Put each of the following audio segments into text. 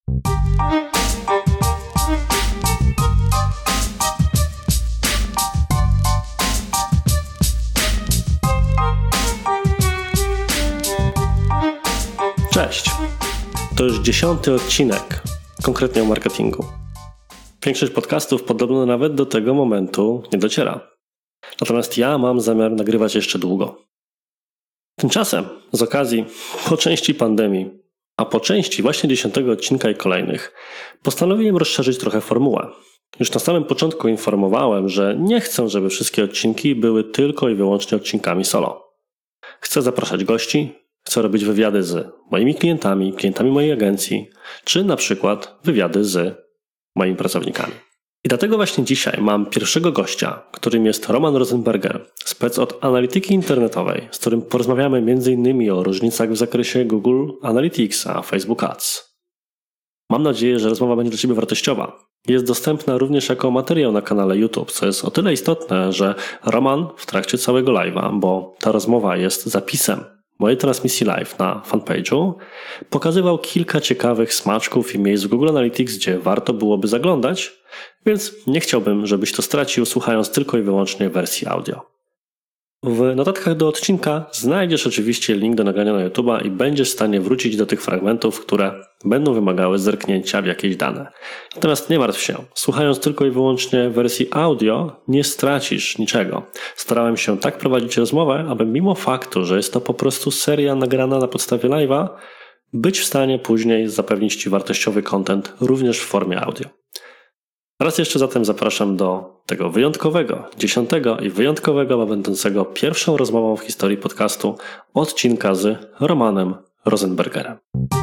Cześć, to już 10. odcinek, konkretnie o marketingu. Większość podcastów podobno nawet do tego momentu nie dociera. Natomiast ja mam zamiar nagrywać jeszcze długo. Tymczasem, z okazji po części pandemii, a po części właśnie 10. odcinka i kolejnych, postanowiłem rozszerzyć trochę formułę. Już na samym początku informowałem, że nie chcę, żeby wszystkie odcinki były tylko i wyłącznie odcinkami solo. Chcę zapraszać gości, chcę robić wywiady z moimi klientami, klientami mojej agencji, czy na przykład wywiady z moimi pracownikami. I dlatego właśnie dzisiaj mam pierwszego gościa, którym jest Roman Rosenberger, spec od analityki internetowej, z którym porozmawiamy m.in. o różnicach w zakresie Google Analytics a Facebook Ads. Mam nadzieję, że rozmowa będzie dla Ciebie wartościowa. Jest dostępna również jako materiał na kanale YouTube, co jest o tyle istotne, że Roman w trakcie całego live'a, bo ta rozmowa jest zapisem mojej transmisji live na fanpage'u, pokazywał kilka ciekawych smaczków i miejsc w Google Analytics, gdzie warto byłoby zaglądać, więc nie chciałbym, żebyś to stracił, słuchając tylko i wyłącznie wersji audio. W notatkach do odcinka znajdziesz oczywiście link do nagrania na YouTube'a i będziesz w stanie wrócić do tych fragmentów, które będą wymagały zerknięcia w jakieś dane. Natomiast nie martw się, słuchając tylko i wyłącznie wersji audio nie stracisz niczego. Starałem się tak prowadzić rozmowę, aby mimo faktu, że jest to po prostu seria nagrana na podstawie live'a, być w stanie później zapewnić Ci wartościowy content również w formie audio. Raz jeszcze zatem zapraszam do tego wyjątkowego, 10. i wyjątkowego, będącego pierwszą rozmową w historii podcastu odcinka z Romanem Rosenbergerem.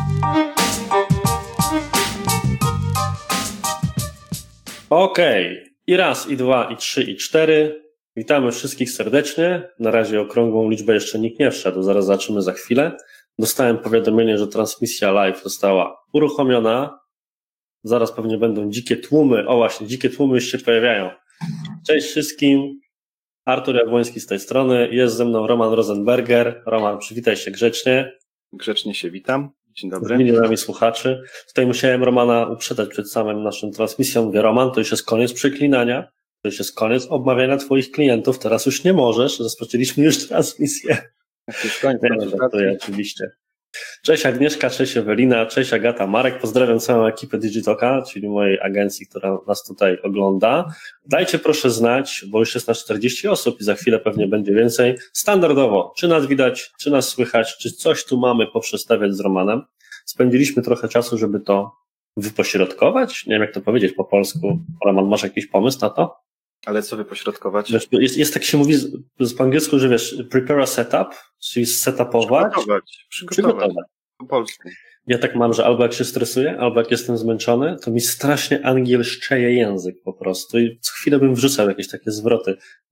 Okej. I raz, i dwa, i trzy, i cztery. Witamy wszystkich serdecznie. Na razie okrągłą liczbę jeszcze nikt nie wszedł, zaraz zobaczymy za chwilę. Dostałem powiadomienie, że transmisja live została uruchomiona. Zaraz pewnie będą dzikie tłumy. O właśnie, dzikie tłumy już się pojawiają. Cześć wszystkim. Artur Jabłoński z tej strony. Jest ze mną Roman Rosenberger. Roman, przywitaj się grzecznie. Grzecznie się witam. Dzień dobry. Z milionami słuchaczy. Tutaj musiałem Romana uprzedzać przed samym naszą transmisją. Mówię, Roman, to już jest koniec przeklinania. To już jest koniec obmawiania twoich klientów. Teraz już nie możesz. Rozpoczęliśmy już transmisję. Już koniec. Oczywiście. Cześć Agnieszka, cześć Ewelina, cześć Agata, Marek, pozdrawiam całą ekipę Digitoka, czyli mojej agencji, która nas tutaj ogląda. Dajcie proszę znać, bo już jest na 40 osób i za chwilę pewnie będzie więcej. Standardowo, czy nas widać, czy nas słychać, czy coś tu mamy poprzestawiać z Romanem. Spędziliśmy trochę czasu, żeby to wypośrodkować. Nie wiem, jak to powiedzieć po polsku. Roman, masz jakiś pomysł na to? Ale co wypośrodkować? Jest tak się mówi po angielsku, że wiesz, prepare a setup, czyli setupować. Przygotować. Po polsku. Ja tak mam, że albo jak się stresuję, albo jak jestem zmęczony, to mi strasznie angielszczeje język po prostu i co chwilę bym wrzucał jakieś takie zwroty.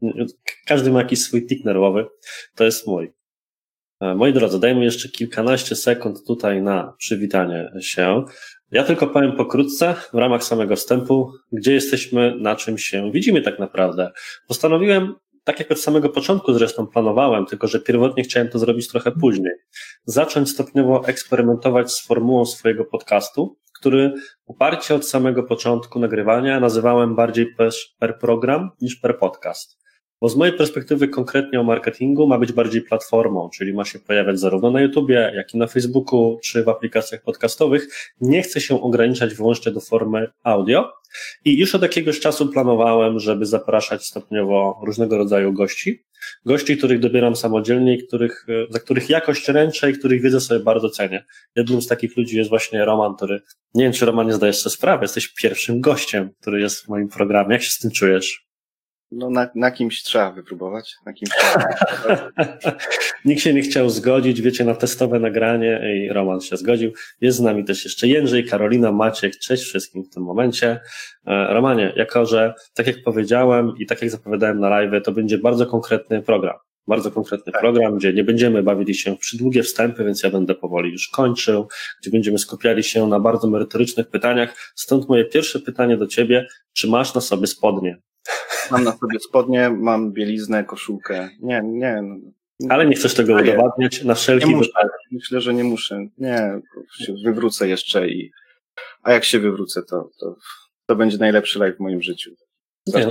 Każdy ma jakiś swój tik nerwowy. To jest mój. Moi drodzy, dajmy jeszcze kilkanaście sekund tutaj na przywitanie się. Ja tylko powiem pokrótce, w ramach samego wstępu, gdzie jesteśmy, na czym się widzimy tak naprawdę. Postanowiłem, tak jak od samego początku zresztą planowałem, tylko że pierwotnie chciałem to zrobić trochę później, zacząć stopniowo eksperymentować z formułą swojego podcastu, który uparcie od samego początku nagrywania nazywałem bardziej per program niż per podcast. Bo z mojej perspektywy konkretnie o marketingu ma być bardziej platformą, czyli ma się pojawiać zarówno na YouTubie, jak i na Facebooku, czy w aplikacjach podcastowych. Nie chcę się ograniczać wyłącznie do formy audio i już od jakiegoś czasu planowałem, żeby zapraszać stopniowo różnego rodzaju gości, których dobieram samodzielnie i za których jakość ręczę i których wiedzę sobie bardzo cenię. Jednym z takich ludzi jest właśnie Roman, który, nie wiem czy Roman nie zdajesz sobie sprawy, jesteś pierwszym gościem, który jest w moim programie. Jak się z tym czujesz? No na kimś trzeba wypróbować. Nikt się nie chciał zgodzić, wiecie, na testowe nagranie i Roman się zgodził. Jest z nami też jeszcze Jędrzej, Karolina, Maciek, cześć wszystkim w tym momencie. Romanie, jako że tak jak powiedziałem i tak jak zapowiadałem na live, to będzie bardzo konkretny program. Bardzo konkretny program, gdzie nie będziemy bawili się w przydługie wstępy, więc ja będę powoli już kończył, gdzie będziemy skupiali się na bardzo merytorycznych pytaniach. Stąd moje pierwsze pytanie do Ciebie, czy masz na sobie spodnie? Mam na sobie spodnie, mam bieliznę, koszulkę. Nie. Ale nie chcesz tego udowadniać na wszelki wypadek. Myślę, że nie muszę. Nie, wywrócę jeszcze i A jak się wywrócę, to będzie najlepszy live w moim życiu. Nie,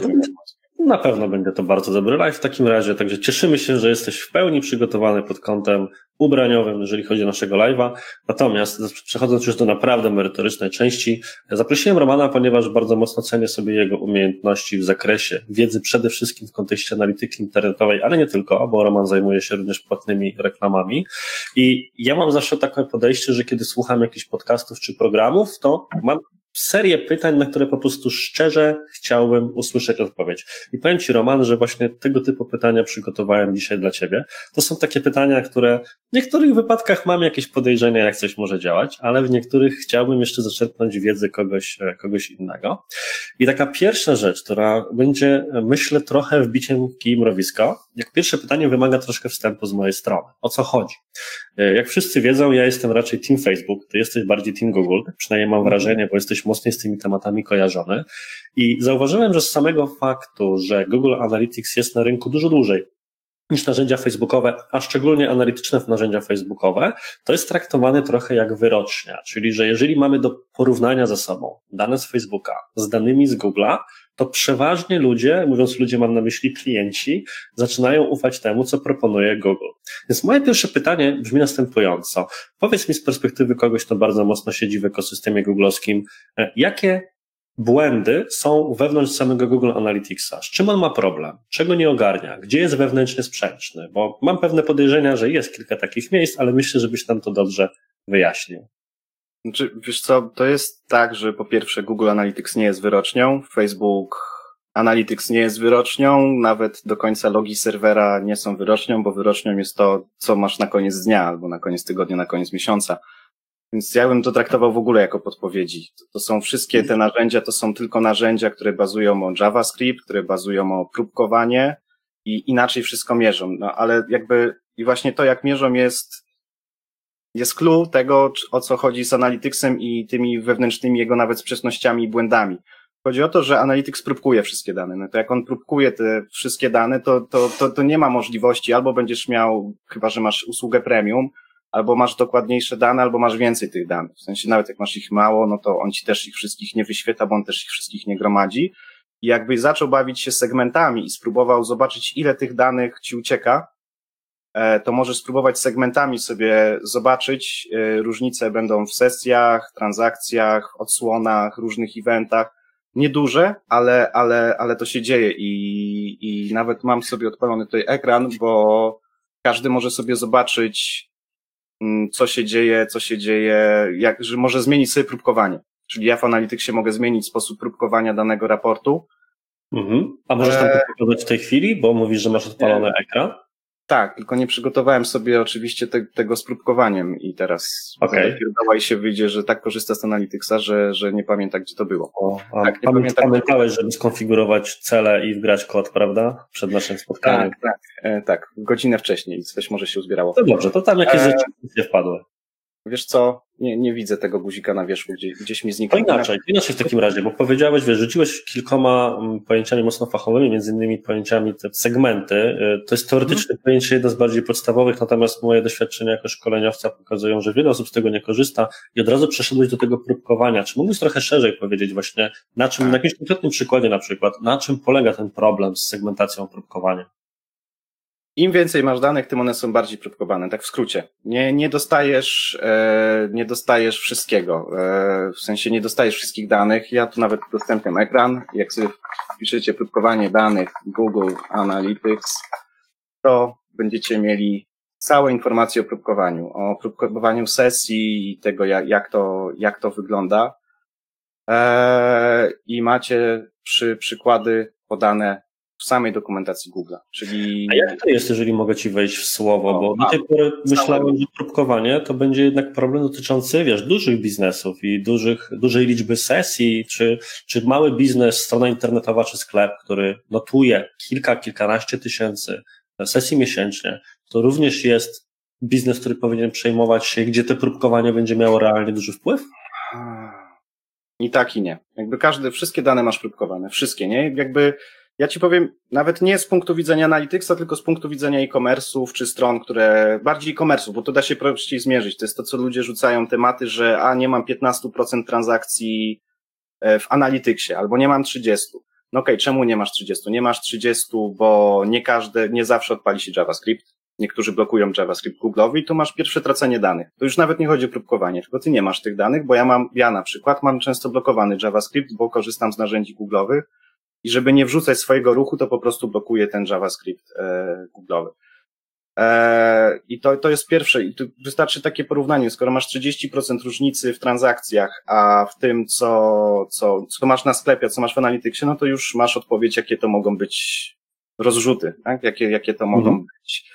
na pewno będzie to bardzo dobry live w takim razie, także cieszymy się, że jesteś w pełni przygotowany pod kątem ubraniowym, jeżeli chodzi o naszego live'a. Natomiast przechodząc już do naprawdę merytorycznej części, zaprosiłem Romana, ponieważ bardzo mocno cenię sobie jego umiejętności w zakresie wiedzy przede wszystkim w kontekście analityki internetowej, ale nie tylko, bo Roman zajmuje się również płatnymi reklamami. I ja mam zawsze takie podejście, że kiedy słucham jakichś podcastów czy programów, to mam serię pytań, na które po prostu szczerze chciałbym usłyszeć odpowiedź. I powiem Ci, Roman, że właśnie tego typu pytania przygotowałem dzisiaj dla Ciebie. To są takie pytania, które w niektórych wypadkach mam jakieś podejrzenia, jak coś może działać, ale w niektórych chciałbym jeszcze zaczerpnąć wiedzę kogoś innego. I taka pierwsza rzecz, która będzie, myślę, trochę wbiciem kij mrowiska. Jak pierwsze pytanie wymaga troszkę wstępu z mojej strony. O co chodzi? Jak wszyscy wiedzą, ja jestem raczej team Facebook, ty jesteś bardziej team Google, tak przynajmniej mam wrażenie, bo jesteś mocniej z tymi tematami kojarzony. I zauważyłem, że z samego faktu, że Google Analytics jest na rynku dużo dłużej niż narzędzia facebookowe, a szczególnie analityczne narzędzia facebookowe, to jest traktowane trochę jak wyrocznia, czyli że jeżeli mamy do porównania ze sobą dane z Facebooka z danymi z Google'a, to przeważnie ludzie, mówiąc ludzie mam na myśli klienci, zaczynają ufać temu, co proponuje Google. Więc moje pierwsze pytanie brzmi następująco. Powiedz mi z perspektywy kogoś, kto bardzo mocno siedzi w ekosystemie googlowskim, jakie błędy są wewnątrz samego Google Analyticsa? Z czym on ma problem? Czego nie ogarnia? Gdzie jest wewnętrznie sprzeczny? Bo mam pewne podejrzenia, że jest kilka takich miejsc, ale myślę, żebyś nam to dobrze wyjaśnił. Znaczy, wiesz co, to jest tak, że po pierwsze Google Analytics nie jest wyrocznią, Facebook Analytics nie jest wyrocznią, nawet do końca logi serwera nie są wyrocznią, bo wyrocznią jest to, co masz na koniec dnia, albo na koniec tygodnia, na koniec miesiąca. Więc ja bym to traktował w ogóle jako podpowiedzi. To są wszystkie te narzędzia, to są tylko narzędzia, które bazują o JavaScript, które bazują o próbkowanie i inaczej wszystko mierzą. No ale jakby i właśnie to, jak mierzą jest clue tego, o co chodzi z Analyticsem i tymi wewnętrznymi jego nawet sprzecznościami i błędami. Chodzi o to, że Analytics próbkuje wszystkie dane. No to jak on próbkuje te wszystkie dane, to nie ma możliwości, albo będziesz miał, chyba że masz usługę premium, albo masz dokładniejsze dane, albo masz więcej tych danych. W sensie nawet jak masz ich mało, no to on ci też ich wszystkich nie wyświetla, bo on też ich wszystkich nie gromadzi. I jakby zaczął bawić się segmentami i spróbował zobaczyć, ile tych danych ci ucieka, to możesz spróbować segmentami sobie zobaczyć. Różnice będą w sesjach, transakcjach, odsłonach, różnych eventach. Nieduże, ale to się dzieje i nawet mam sobie odpalony tutaj ekran, bo każdy może sobie zobaczyć, co się dzieje, że może zmienić sobie próbkowanie. Czyli ja w Analyticsie mogę zmienić sposób próbkowania danego raportu. A możesz tam to pokazać w tej chwili, bo mówisz, że masz odpalony ekran? Tak, tylko nie przygotowałem sobie oczywiście tego z próbkowaniem i teraz i się wyjdzie, że tak korzysta z Analyticsa, że nie pamięta, gdzie to było. Tak, pamiętałeś, żeby skonfigurować cele i wgrać kod, prawda? Przed naszym spotkaniem. Tak, godzinę wcześniej coś może się uzbierało. To dobrze, to tam jakieś rzeczy nie wpadły. Wiesz co, nie widzę tego guzika na wierzchu, gdzieś mi zniknął. To inaczej w takim razie, bo powiedziałeś, rzuciłeś kilkoma pojęciami mocno fachowymi, między innymi pojęciami te segmenty. To jest teoretyczne pojęcie jedno z bardziej podstawowych, natomiast moje doświadczenia jako szkoleniowca pokazują, że wiele osób z tego nie korzysta i od razu przeszedłeś do tego próbkowania. Czy mógłbyś trochę szerzej powiedzieć właśnie, na jakimś konkretnym przykładzie na przykład, na czym polega ten problem z segmentacją próbkowania? Im więcej masz danych, tym one są bardziej próbkowane, tak w skrócie. Nie dostajesz wszystkiego, w sensie nie dostajesz wszystkich danych. Ja tu nawet udostępniam ekran. Jak sobie wpiszecie próbkowanie danych Google Analytics, to będziecie mieli całe informacje o próbkowaniu sesji i tego, jak to wygląda. I macie przykłady podane w samej dokumentacji Google'a, czyli... A jak to jest, jeżeli mogę Ci wejść w słowo, bo do tej pory myślałem, że próbkowanie to będzie jednak problem dotyczący, dużych biznesów i dużej liczby sesji, czy mały biznes, strona internetowa czy sklep, który notuje kilkanaście tysięcy sesji miesięcznie, to również jest biznes, który powinien przejmować się, gdzie to próbkowanie będzie miało realnie duży wpływ? I tak i nie. Wszystkie dane masz próbkowane, wszystkie, nie? Ja ci powiem, nawet nie z punktu widzenia Analyticsa, tylko z punktu widzenia e-commerce'ów czy stron, które, bardziej e-commerce'ów, bo to da się prościej zmierzyć. To jest to, co ludzie rzucają tematy, że nie mam 15% transakcji w Analyticsie, albo nie mam 30%. No okej, czemu nie masz 30%? Nie masz 30%, bo nie zawsze odpali się JavaScript. Niektórzy blokują JavaScript Google'owi i tu masz pierwsze tracenie danych. To już nawet nie chodzi o próbkowanie, tylko ty nie masz tych danych, bo ja na przykład mam często blokowany JavaScript, bo korzystam z narzędzi Google'owych i żeby nie wrzucać swojego ruchu, to po prostu blokuję ten JavaScript Google'owy. I to jest pierwsze. I tu wystarczy takie porównanie. Skoro masz 30% różnicy w transakcjach, a w tym, co masz na sklepie, co masz w Analyticsie, no to już masz odpowiedź, jakie to mogą być rozrzuty, tak? Jakie to mogą być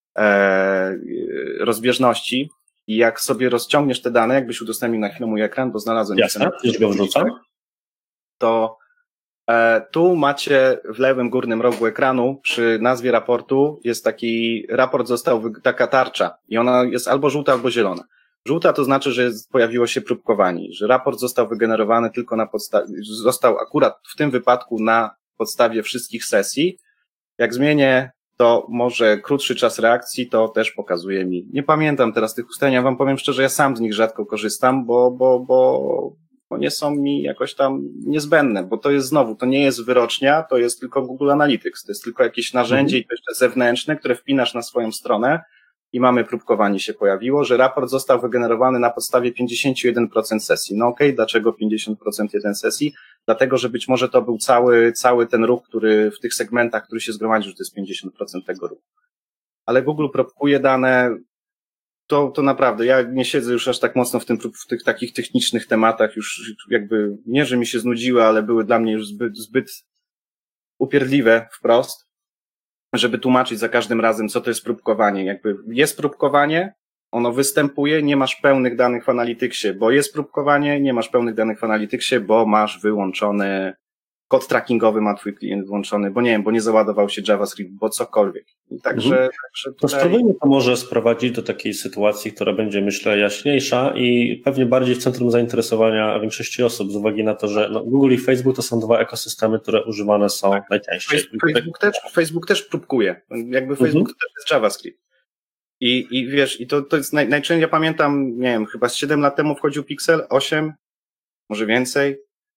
rozbieżności. I jak sobie rozciągniesz te dane, jakbyś udostępnił na chwilę mój ekran, bo znalazłem... Jasne, już go wrzucam. To tu macie w lewym górnym rogu ekranu przy nazwie raportu jest taki raport taka tarcza i ona jest albo żółta, albo zielona. Żółta to znaczy, że pojawiło się próbkowanie, że raport został wygenerowany tylko został akurat w tym wypadku na podstawie wszystkich sesji. Jak zmienię to może krótszy czas reakcji, to też pokazuje mi. Nie pamiętam teraz tych ustaleń, ja wam powiem szczerze, ja sam z nich rzadko korzystam, bo nie są mi jakoś tam niezbędne, bo to jest znowu, to nie jest wyrocznia, to jest tylko Google Analytics, to jest tylko jakieś narzędzie i to jeszcze zewnętrzne, które wpinasz na swoją stronę i mamy próbkowanie się pojawiło, że raport został wygenerowany na podstawie 51% sesji. No okej, dlaczego 50% jeden sesji? Dlatego, że być może to był cały ten ruch, który w tych segmentach, który się zgromadził, że to jest 50% tego ruchu. Ale Google próbkuje dane. To naprawdę, ja nie siedzę już aż tak mocno w tych takich technicznych tematach, już jakby nie, że mi się znudziły, ale były dla mnie już zbyt upierdliwe wprost, żeby tłumaczyć za każdym razem, co to jest próbkowanie. Jakby jest próbkowanie, ono występuje, nie masz pełnych danych w Analyticsie, bo jest próbkowanie, nie masz pełnych danych w Analyticsie, bo masz wyłączony kod trackingowy, ma twój klient włączony, bo nie wiem, bo nie załadował się JavaScript, bo cokolwiek. I także To spróbujmy to może sprowadzić do takiej sytuacji, która będzie, myślę, jaśniejsza i pewnie bardziej w centrum zainteresowania większości osób, z uwagi na to, że Google i Facebook to są dwa ekosystemy, które używane są najczęściej. Facebook też próbkuje. Jakby Facebook to też jest JavaScript. I wiesz, i to jest najczęściej, ja pamiętam, nie wiem, chyba z 7 lat temu wchodził Pixel, 8, może więcej.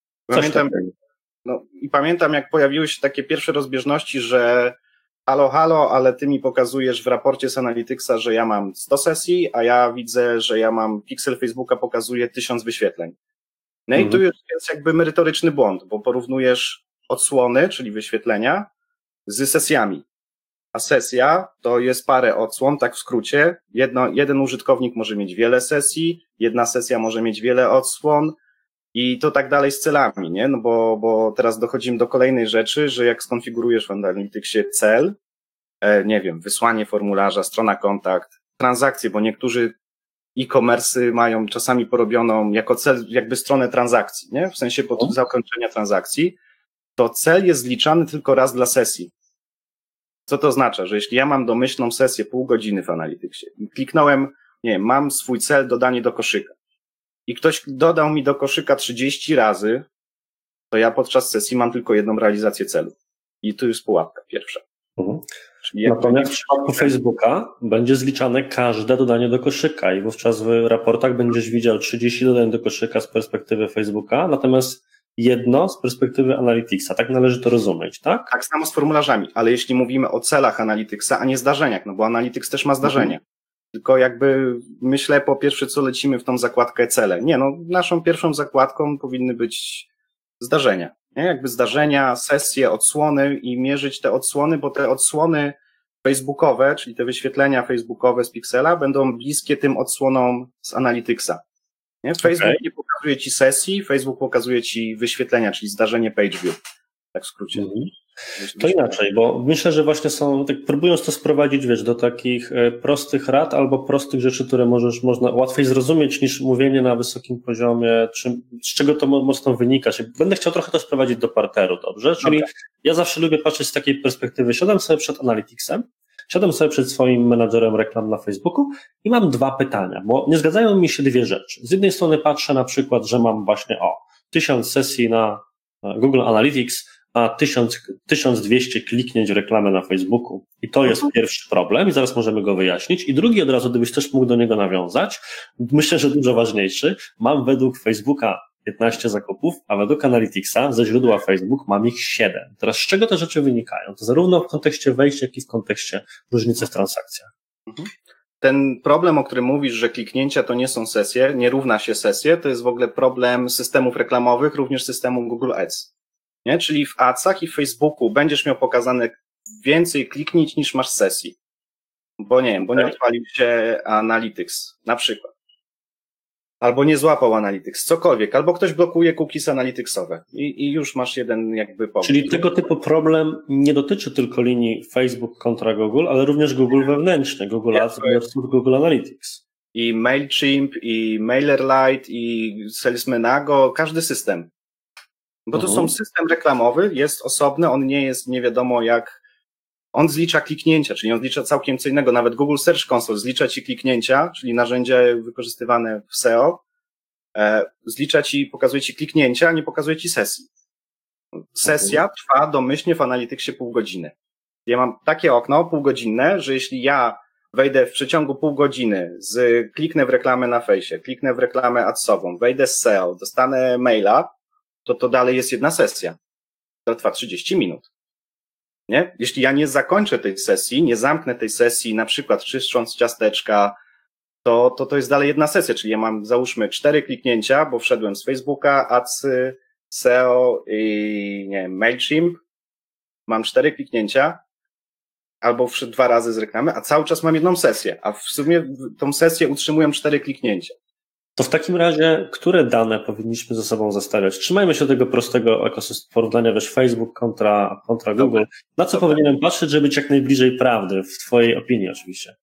Pamiętam, jak pojawiły się takie pierwsze rozbieżności, że halo, ale ty mi pokazujesz w raporcie z Analyticsa, że ja mam 100 sesji, a ja widzę, że ja mam Pixel Facebooka pokazuje 1000 wyświetleń. No i tu już jest jakby merytoryczny błąd, bo porównujesz odsłony, czyli wyświetlenia, z sesjami. A sesja to jest parę odsłon, tak w skrócie. Jeden użytkownik może mieć wiele sesji, jedna sesja może mieć wiele odsłon, i to tak dalej z celami, nie? No bo teraz dochodzimy do kolejnej rzeczy, że jak skonfigurujesz w Analyticsie cel, nie wiem, wysłanie formularza, strona kontakt, transakcje, bo niektórzy e-commerce mają czasami porobioną jako cel jakby stronę transakcji, nie? W sensie po zakończenia transakcji, to cel jest zliczany tylko raz dla sesji. Co to oznacza? Że jeśli ja mam domyślną sesję pół godziny w Analyticsie i kliknąłem, nie wiem, mam swój cel dodanie do koszyka, i ktoś dodał mi do koszyka 30 razy, to ja podczas sesji mam tylko jedną realizację celu. I tu jest pułapka pierwsza. Natomiast w przypadku Facebooka będzie zliczane każde dodanie do koszyka i wówczas w raportach będziesz widział 30 dodań do koszyka z perspektywy Facebooka, natomiast jedno z perspektywy Analyticsa. Tak należy to rozumieć, tak? Tak samo z formularzami, ale jeśli mówimy o celach Analyticsa, a nie zdarzeniach, no bo Analytics też ma zdarzenia. Tylko jakby myślę po pierwsze, co lecimy w tą zakładkę cele. Nie, naszą pierwszą zakładką powinny być zdarzenia. Nie? Jakby zdarzenia, sesje, odsłony i mierzyć te odsłony, bo te odsłony facebookowe, czyli te wyświetlenia facebookowe z Pixela będą bliskie tym odsłonom z Analyticsa. Nie? Facebook nie pokazuje ci sesji, Facebook pokazuje ci wyświetlenia, czyli zdarzenie page view. Tak w skrócie. To inaczej, bo myślę, że właśnie tak próbując to sprowadzić, do takich prostych rad albo prostych rzeczy, które można łatwiej zrozumieć niż mówienie na wysokim poziomie, z czego to mocno wynika. Będę chciał trochę to sprowadzić do parteru, dobrze? Czyli ja zawsze lubię patrzeć z takiej perspektywy. Siadam sobie przed Analyticsem, siadam sobie przed swoim menadżerem reklam na Facebooku i mam dwa pytania, bo nie zgadzają mi się dwie rzeczy. Z jednej strony patrzę na przykład, że mam właśnie 1000 sesji na Google Analytics, ma 1200 kliknięć w reklamę na Facebooku i to jest pierwszy problem i zaraz możemy go wyjaśnić. I drugi od razu, gdybyś też mógł do niego nawiązać, myślę, że dużo ważniejszy, mam według Facebooka 15 zakupów, a według Analyticsa ze źródła Facebook mam ich 7. Teraz z czego te rzeczy wynikają? To zarówno w kontekście wejścia, jak i w kontekście różnicy w transakcjach. Ten problem, o którym mówisz, że kliknięcia to nie są sesje, nie równa się sesje, to jest w ogóle problem systemów reklamowych, również systemu Google Ads. Nie? Czyli w Adsach i w Facebooku będziesz miał pokazane więcej kliknięć niż masz sesji. Bo nie wiem, bo nie odpalił się Analytics, na przykład. Albo nie złapał Analytics, cokolwiek, albo ktoś blokuje cookies analyticsowe i już masz jeden jakby powód. Czyli tego typu problem nie dotyczy tylko linii Facebook kontra Google, ale również Google wewnętrzny, Google Ads versus Google Analytics. I MailChimp, i MailerLite, i Salesmanago, każdy system. Bo to są system reklamowy, jest osobny, on nie jest nie wiadomo jak, on zlicza kliknięcia, czyli on zlicza całkiem co innego, nawet Google Search Console zlicza ci kliknięcia, czyli narzędzie wykorzystywane w SEO, zlicza ci, pokazuje ci kliknięcia, nie pokazuje ci sesji. Sesja trwa domyślnie w Analyticsie pół godziny. Ja mam takie okno półgodzinne, że jeśli ja wejdę w przeciągu pół godziny, kliknę w reklamę na fejsie, kliknę w reklamę adsową, wejdę z SEO, dostanę maila, to dalej jest jedna sesja. To trwa 30 minut. Nie? Jeśli ja nie zakończę tej sesji, nie zamknę tej sesji, na przykład czyszcząc ciasteczka, to jest dalej jedna sesja, czyli ja mam, załóżmy, 4 kliknięcia, bo wszedłem z Facebooka, Adsy, SEO i nie wiem, MailChimp, mam 4 kliknięcia, albo wszedł 2 razy z reklamy, a cały czas mam jedną sesję, a w sumie tą sesję utrzymują 4 kliknięcia. To w takim razie, które dane powinniśmy ze sobą zestawiać? Trzymajmy się tego prostego porównania, wiesz, Facebook kontra Google. Na co powinienem patrzeć, żeby być jak najbliżej prawdy, w twojej opinii oczywiście?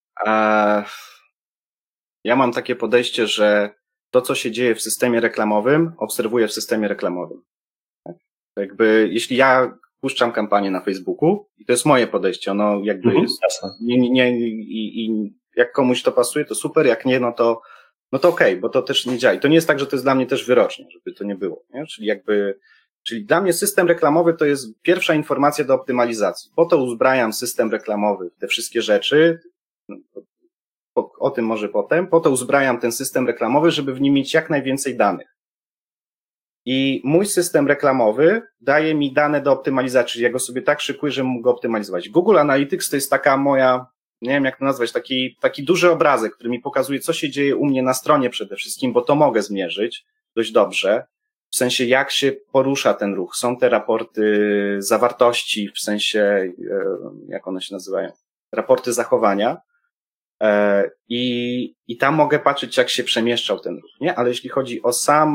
Ja mam takie podejście, że to, co się dzieje w systemie reklamowym, obserwuję w systemie reklamowym. Tak? Jakby, jeśli ja puszczam kampanię na Facebooku, i to jest moje podejście, ono jakby jest, i jak komuś to pasuje, to super, jak nie, no to okej, bo to też nie działa. I to nie jest tak, że to jest dla mnie też wyrocznie, żeby to nie było, nie? Czyli dla mnie system reklamowy to jest pierwsza informacja do optymalizacji. Po to uzbrajam system reklamowy w te wszystkie rzeczy, o tym może potem, po to uzbrajam ten system reklamowy, żeby w nim mieć jak najwięcej danych. I mój system reklamowy daje mi dane do optymalizacji, czyli ja go sobie tak szykuję, że mógł go optymalizować. Google Analytics to jest taka moja, nie wiem jak to nazwać, taki duży obrazek, który mi pokazuje, co się dzieje u mnie na stronie przede wszystkim, bo to mogę zmierzyć dość dobrze, w sensie jak się porusza ten ruch. Są te raporty zawartości, w sensie, jak one się nazywają, raporty zachowania, i tam mogę patrzeć, jak się przemieszczał ten ruch, nie? Ale jeśli chodzi o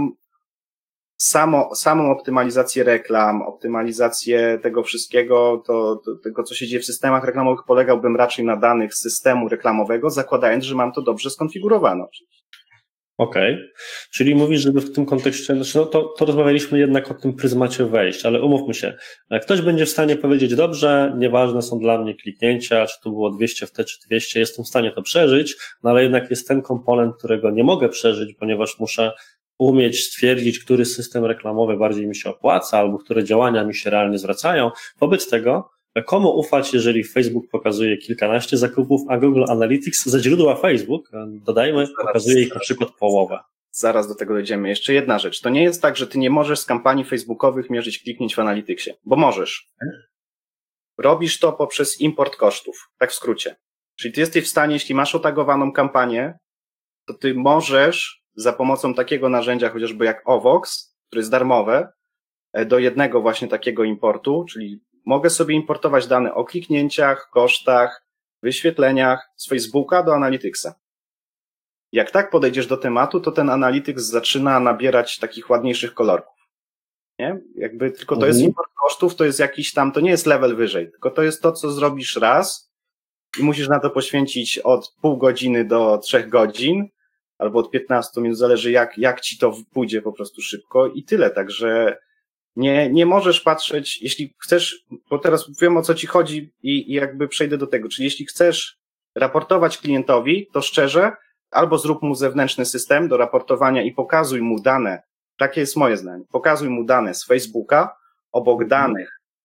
samą optymalizację reklam, optymalizację tego wszystkiego, to tego, co się dzieje w systemach reklamowych, polegałbym raczej na danych systemu reklamowego, zakładając, że mam to dobrze skonfigurowane. Okej. Czyli mówisz, żeby w tym kontekście, to rozmawialiśmy jednak o tym pryzmacie wejść, ale umówmy się, jak ktoś będzie w stanie powiedzieć, dobrze, nieważne są dla mnie kliknięcia, czy to było 200 w te, czy 200, jestem w stanie to przeżyć, no ale jednak jest ten komponent, którego nie mogę przeżyć, ponieważ muszę umieć stwierdzić, który system reklamowy bardziej mi się opłaca, albo które działania mi się realnie zwracają. Wobec tego, komu ufać, jeżeli Facebook pokazuje kilkanaście zakupów, a Google Analytics ze źródła Facebook, dodajmy, pokazuje ich na przykład połowę. Zaraz do tego dojdziemy. Jeszcze jedna rzecz. To nie jest tak, że ty nie możesz z kampanii facebookowych mierzyć kliknięć w Analyticsie, bo możesz. Robisz to poprzez import kosztów, tak w skrócie. Czyli ty jesteś w stanie, jeśli masz otagowaną kampanię, to ty możesz za pomocą takiego narzędzia, chociażby jak Ovox, które jest darmowe, do jednego właśnie takiego importu, czyli mogę sobie importować dane o kliknięciach, kosztach, wyświetleniach z Facebooka do Analyticsa. Jak tak podejdziesz do tematu, to ten Analytics zaczyna nabierać takich ładniejszych kolorków. Nie? Jakby tylko to jest import kosztów, to jest jakiś tam, to nie jest level wyżej, tylko to jest to, co zrobisz raz i musisz na to poświęcić od pół godziny do 3 godzin, albo od 15 minut, zależy jak ci to pójdzie po prostu szybko i tyle, także nie możesz patrzeć, jeśli chcesz, bo teraz wiem o co ci chodzi i jakby przejdę do tego, czyli jeśli chcesz raportować klientowi, to szczerze, albo zrób mu zewnętrzny system do raportowania i pokazuj mu dane, takie jest moje zdanie, pokazuj mu dane z Facebooka, obok danych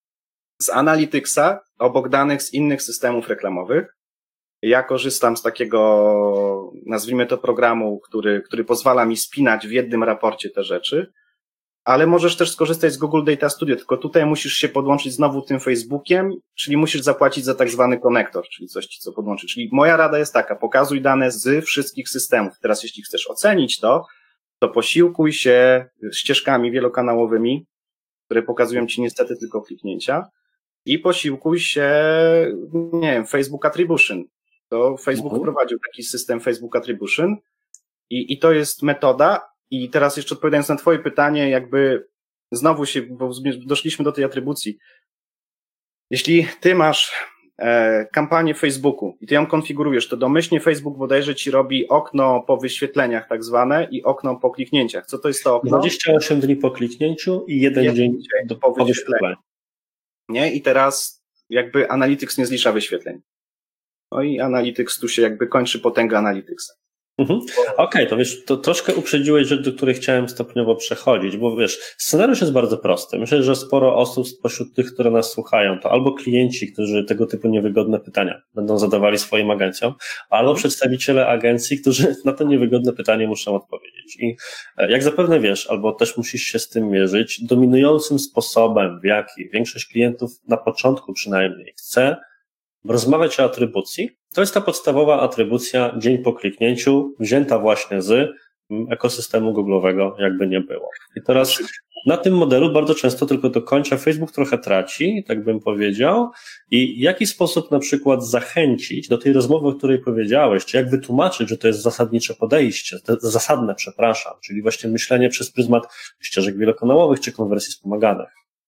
z Analyticsa, obok danych z innych systemów reklamowych. Ja korzystam z takiego, nazwijmy to, programu, który pozwala mi spinać w jednym raporcie te rzeczy, ale możesz też skorzystać z Google Data Studio, tylko tutaj musisz się podłączyć znowu tym Facebookiem, czyli musisz zapłacić za tak zwany konektor, czyli coś ci co podłączy. Czyli moja rada jest taka, pokazuj dane z wszystkich systemów. Teraz jeśli chcesz ocenić to posiłkuj się ścieżkami wielokanałowymi, które pokazują ci niestety tylko kliknięcia i posiłkuj się, nie wiem, Facebook Attribution. To Facebook wprowadził taki system Facebook Attribution i to jest metoda. I teraz jeszcze odpowiadając na twoje pytanie, jakby znowu bo doszliśmy do tej atrybucji. Jeśli ty masz kampanię w Facebooku i ty ją konfigurujesz, to domyślnie Facebook bodajże ci robi okno po wyświetleniach tak zwane i okno po kliknięciach. Co to jest to okno? 28 dni po kliknięciu i 1 dzień po wyświetleniu. Nie? I teraz jakby Analytics nie zlicza wyświetleń. No i Analytics tu się jakby kończy potęga Analyticsa. Okej, to wiesz, to troszkę uprzedziłeś rzecz, do której chciałem stopniowo przechodzić, bo wiesz, scenariusz jest bardzo prosty. Myślę, że sporo osób spośród tych, które nas słuchają, to albo klienci, którzy tego typu niewygodne pytania będą zadawali swoim agencjom, albo przedstawiciele agencji, którzy na to niewygodne pytanie muszą odpowiedzieć. I jak zapewne wiesz, albo też musisz się z tym mierzyć, dominującym sposobem, w jaki większość klientów na początku przynajmniej chce rozmawiać o atrybucji, to jest ta podstawowa atrybucja dzień po kliknięciu, wzięta właśnie z ekosystemu Google'owego, jakby nie było. I teraz na tym modelu bardzo często tylko do końca Facebook trochę traci, tak bym powiedział. I w jaki sposób na przykład zachęcić do tej rozmowy, o której powiedziałeś, czy jak wytłumaczyć, że to jest zasadnicze podejście, zasadne, przepraszam, czyli właśnie myślenie przez pryzmat ścieżek wielokanałowych czy konwersji wspomaganych.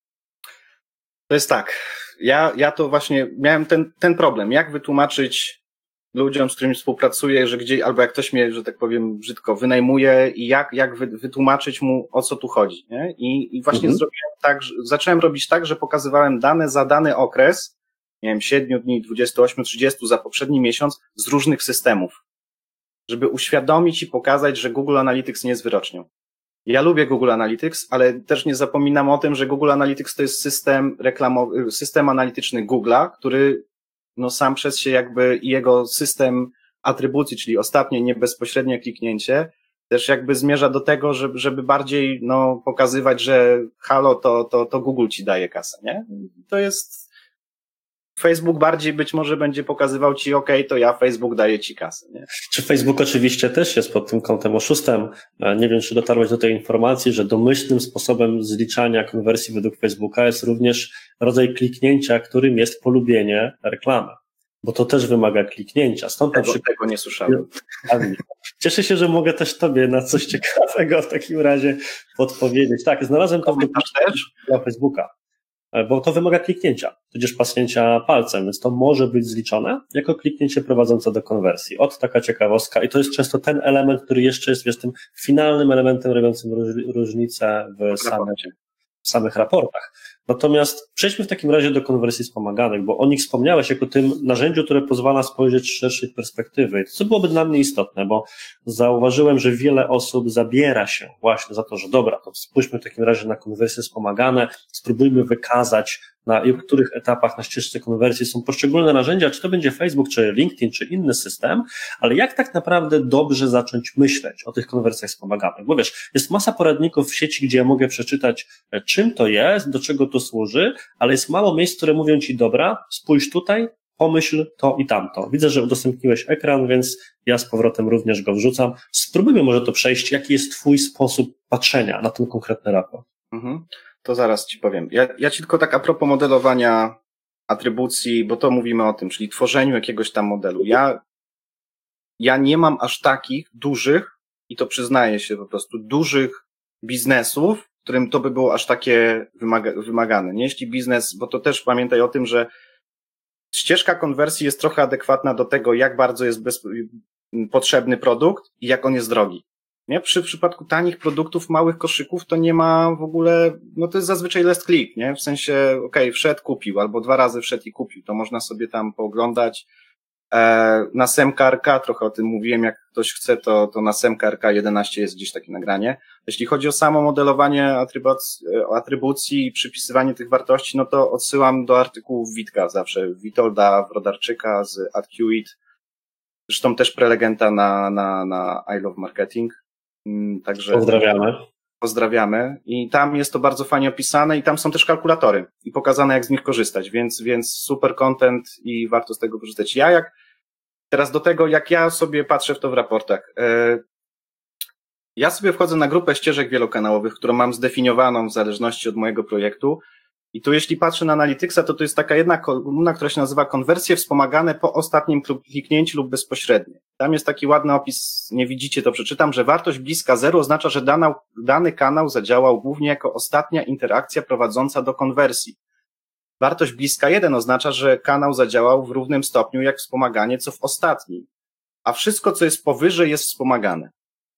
To jest tak. Ja to właśnie miałem ten problem. Jak wytłumaczyć ludziom, z którymi współpracuję, że gdzieś, albo jak ktoś mnie, że tak powiem brzydko, wynajmuje i jak wytłumaczyć mu, o co tu chodzi, nie? I właśnie zrobiłem tak, zacząłem robić tak, że pokazywałem dane za dany okres, nie wiem, 7 dni, 28, 30 za poprzedni miesiąc z różnych systemów, żeby uświadomić i pokazać, że Google Analytics nie jest wyrocznią. Ja lubię Google Analytics, ale też nie zapominam o tym, że Google Analytics to jest system reklamowy, system analityczny Google'a, który no sam przez się jakby i jego system atrybucji, czyli ostatnie niebezpośrednie kliknięcie, też jakby zmierza do tego, żeby bardziej no pokazywać, że halo, to Google ci daje kasę, nie? To jest Facebook bardziej być może będzie pokazywał ci, to ja Facebook daję ci kasę, nie? Czy Facebook oczywiście też jest pod tym kątem oszustem? Nie wiem, czy dotarłeś do tej informacji, że domyślnym sposobem zliczania konwersji według Facebooka jest również rodzaj kliknięcia, którym jest polubienie reklamy. Bo to też wymaga kliknięcia. Stąd tego nie słyszałem. Cieszę się, że mogę też tobie na coś ciekawego w takim razie podpowiedzieć. Tak, znalazłem to też dla Facebooka. Bo to wymaga kliknięcia, tudzież pasnięcia palcem, więc to może być zliczone jako kliknięcie prowadzące do konwersji. Taka ciekawostka i to jest często ten element, który jeszcze jest, wiesz, tym finalnym elementem robiącym różnicę w samych raportach. Natomiast przejdźmy w takim razie do konwersji wspomaganych, bo o nich wspomniałeś jako tym narzędziu, które pozwala spojrzeć z szerszej perspektywy. I to byłoby dla mnie istotne, bo zauważyłem, że wiele osób zabiera się właśnie za to, że dobra, to spójrzmy w takim razie na konwersje wspomagane, spróbujmy wykazać, na których etapach na ścieżce konwersji są poszczególne narzędzia, czy to będzie Facebook, czy LinkedIn, czy inny system, ale jak tak naprawdę dobrze zacząć myśleć o tych konwersjach wspomaganych? Bo wiesz, jest masa poradników w sieci, gdzie ja mogę przeczytać, czym to jest, do czego to służy, ale jest mało miejsc, które mówią ci, dobra, spójrz tutaj, pomyśl to i tamto. Widzę, że udostępniłeś ekran, więc ja z powrotem również go wrzucam. Spróbujmy może to przejść. Jaki jest twój sposób patrzenia na ten konkretny raport? To zaraz ci powiem. Ja ci tylko tak a propos modelowania atrybucji, bo to mówimy o tym, czyli tworzeniu jakiegoś tam modelu. Ja nie mam aż takich dużych, i to przyznaję się po prostu, dużych biznesów, którym to by było aż takie wymagane. Nie jeśli biznes, bo to też pamiętaj o tym, że ścieżka konwersji jest trochę adekwatna do tego, jak bardzo jest potrzebny produkt i jak on jest drogi. Nie? Przy przypadku tanich produktów, małych koszyków to nie ma w ogóle, no to jest zazwyczaj last click, nie? W sensie, wszedł, kupił, albo 2 razy wszedł i kupił, to można sobie tam pooglądać. Na SEMKRK, trochę o tym mówiłem, jak ktoś chce, to na SEMKRK 11 jest gdzieś takie nagranie. Jeśli chodzi o samo modelowanie atrybucji i przypisywanie tych wartości, no to odsyłam do artykułów Witka zawsze, Witolda Wrodarczyka z AdQuit, zresztą też prelegenta na I Love Marketing. Także pozdrawiamy. I tam jest to bardzo fajnie opisane i tam są też kalkulatory i pokazane, jak z nich korzystać, więc super content i warto z tego korzystać. Teraz do tego, jak ja sobie patrzę w to w raportach. Ja sobie wchodzę na grupę ścieżek wielokanałowych, którą mam zdefiniowaną w zależności od mojego projektu. I tu jeśli patrzę na Analyticsa, to jest taka jedna kolumna, która się nazywa konwersje wspomagane po ostatnim kliknięciu lub bezpośrednio. Tam jest taki ładny opis, nie widzicie, to przeczytam, że wartość bliska 0 oznacza, że dany kanał zadziałał głównie jako ostatnia interakcja prowadząca do konwersji. Wartość bliska 1 oznacza, że kanał zadziałał w równym stopniu jak wspomaganie, co w ostatnim. A wszystko, co jest powyżej, jest wspomagane.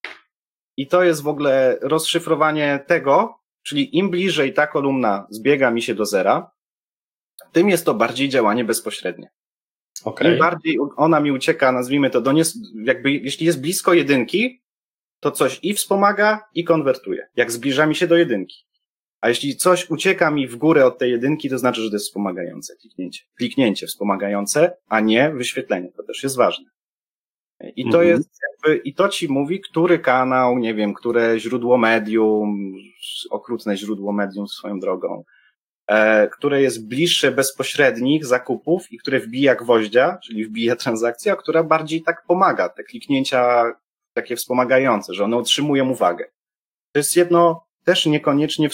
I to jest w ogóle rozszyfrowanie tego, czyli im bliżej ta kolumna zbiega mi się do zera, tym jest to bardziej działanie bezpośrednie. Okay. Im bardziej ona mi ucieka, nazwijmy to, jakby jeśli jest blisko jedynki, to coś i wspomaga, i konwertuje, jak zbliża mi się do jedynki. A jeśli coś ucieka mi w górę od tej jedynki, to znaczy, że to jest wspomagające kliknięcie wspomagające, a nie wyświetlenie. To też jest ważne. I to jest i to ci mówi, który kanał, nie wiem, które źródło medium, okrutne źródło medium swoją drogą, które jest bliższe bezpośrednich zakupów i które wbija gwoździa, czyli wbija transakcja, która bardziej tak pomaga, te kliknięcia takie wspomagające, że one otrzymują uwagę. To jest jedno też niekoniecznie w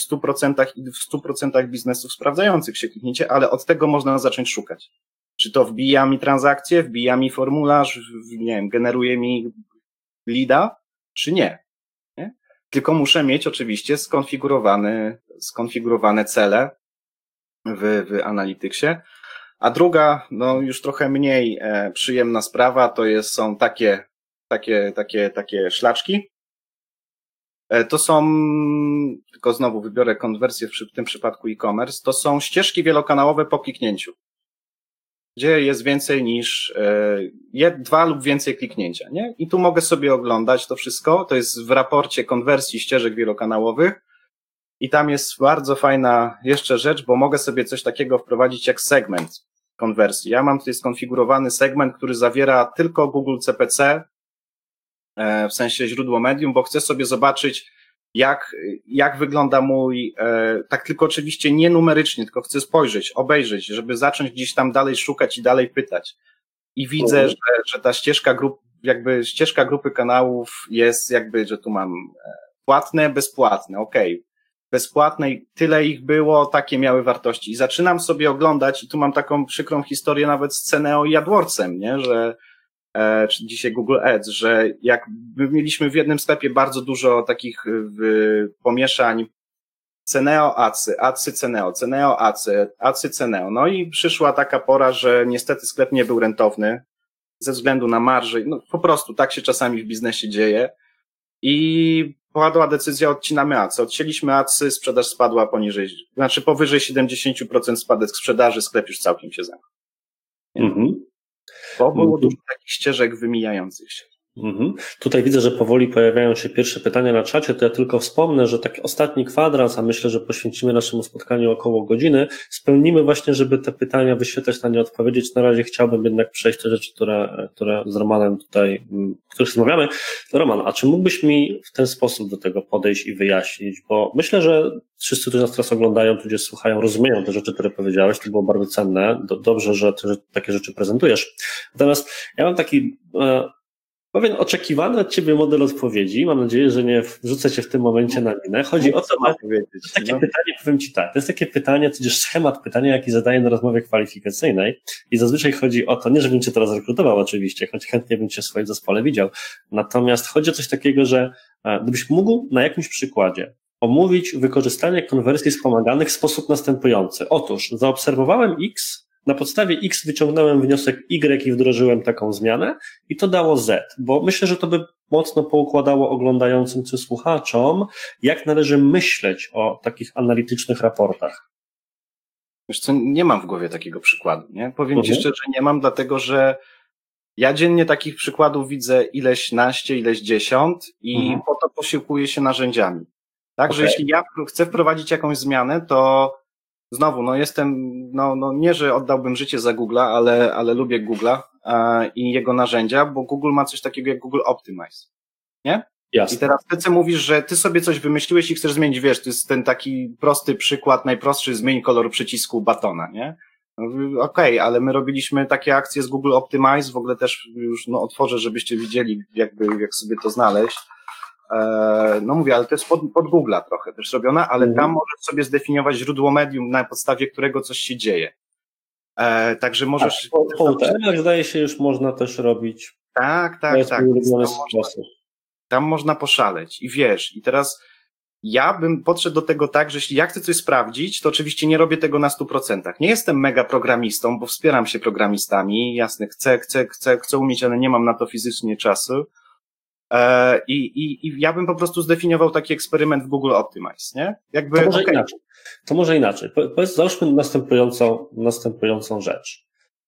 100% biznesów sprawdzających się kliknięcie, ale od tego można zacząć szukać. Czy to wbija mi transakcję, wbija mi formularz, nie wiem, generuje mi leada, czy nie. Tylko muszę mieć oczywiście skonfigurowane cele w Analyticsie. A druga, no już trochę mniej przyjemna sprawa, to są takie szlaczki. To są, tylko znowu wybiorę konwersję w tym przypadku e-commerce, to są ścieżki wielokanałowe po kliknięciu, gdzie jest więcej niż 2 lub więcej kliknięcia, nie? I tu mogę sobie oglądać to wszystko, to jest w raporcie konwersji ścieżek wielokanałowych i tam jest bardzo fajna jeszcze rzecz, bo mogę sobie coś takiego wprowadzić jak segment konwersji. Ja mam tutaj skonfigurowany segment, który zawiera tylko Google CPC, w sensie źródło medium, bo chcę sobie zobaczyć, jak wygląda mój, tak tylko oczywiście nie numerycznie, tylko chcę spojrzeć, obejrzeć, żeby zacząć gdzieś tam dalej szukać i dalej pytać. I widzę, że ta ścieżka grupy kanałów jest jakby, że tu mam płatne, bezpłatne, okej. Bezpłatne i tyle ich było, takie miały wartości. I zaczynam sobie oglądać i tu mam taką przykrą historię nawet z Ceneo i AdWordsem, nie, że czy dzisiaj Google Ads, że jak my mieliśmy w jednym sklepie bardzo dużo takich pomieszań Ceneo, Adsy, Ceneo, Ceneo, Adsy, Ceneo. No i przyszła taka pora, że niestety sklep nie był rentowny ze względu na marżę. No po prostu tak się czasami w biznesie dzieje. I padła decyzja, odcinamy Adsy. Odcięliśmy Adsy, sprzedaż spadła powyżej 70% spadek sprzedaży, sklep już całkiem się zamknął. Bo było dużo takich ścieżek wymijających się. Tutaj widzę, że powoli pojawiają się pierwsze pytania na czacie, to ja tylko wspomnę, że taki ostatni kwadrans, a myślę, że poświęcimy naszemu spotkaniu około godziny, spełnimy właśnie, żeby te pytania wyświetlać, na nie odpowiedzieć. Na razie chciałbym jednak przejść te rzeczy, które z Romanem tutaj, o których rozmawiamy. Roman, a czy mógłbyś mi w ten sposób do tego podejść i wyjaśnić? Bo myślę, że wszyscy, którzy nas teraz oglądają, tudzież słuchają, rozumieją te rzeczy, które powiedziałeś, to było bardzo cenne. Dobrze, że takie rzeczy prezentujesz. Natomiast ja mam taki pewien oczekiwany od ciebie model odpowiedzi. Mam nadzieję, że nie wrzucę cię w tym momencie na minę. Chodzi o to, pytanie, powiem ci tak, to jest takie pytanie, tudzież schemat pytania, jaki zadaję na rozmowie kwalifikacyjnej i zazwyczaj chodzi o to, nie żebym cię teraz rekrutował oczywiście, choć chętnie bym cię w swoim zespole widział, natomiast chodzi o coś takiego, że gdybyś mógł na jakimś przykładzie omówić wykorzystanie konwersji wspomaganych w sposób następujący. Otóż zaobserwowałem X, na podstawie X wyciągnąłem wniosek Y i wdrożyłem taką zmianę i to dało Z, bo myślę, że to by mocno poukładało oglądającym czy słuchaczom, jak należy myśleć o takich analitycznych raportach. Wiesz co, nie mam w głowie takiego przykładu, nie? Powiem ci szczerze, nie mam, dlatego że Ja dziennie takich przykładów widzę ileś naście, ileś dziesiąt i po to posiłkuję się narzędziami. Także jeśli ja chcę wprowadzić jakąś zmianę, to znowu, nie, że oddałbym życie za Google'a, ale lubię Google'a i jego narzędzia, bo Google ma coś takiego jak Google Optimize. Nie? Jasne. I teraz ty mówisz, że ty sobie coś wymyśliłeś i chcesz zmienić, wiesz, to jest ten taki prosty przykład, najprostszy, zmień kolor przycisku batona, nie? Okej, ale my robiliśmy takie akcje z Google Optimize, w ogóle też już otworzę, żebyście widzieli jak sobie to znaleźć. Mówię, ale to jest pod Google'a trochę też robione, ale tam możesz sobie zdefiniować źródło medium, na podstawie którego coś się dzieje. Także możesz... Tak, zdaje się, już można też robić. Tak. Tam można poszaleć i wiesz, i teraz ja bym podszedł do tego tak, że jeśli ja chcę coś sprawdzić, to oczywiście nie robię tego na 100%. Nie jestem mega programistą, bo wspieram się programistami, jasne, chcę umieć, ale nie mam na to fizycznie czasu. I ja bym po prostu zdefiniował taki eksperyment w Google Optimize, nie? To może inaczej. Załóżmy następującą rzecz.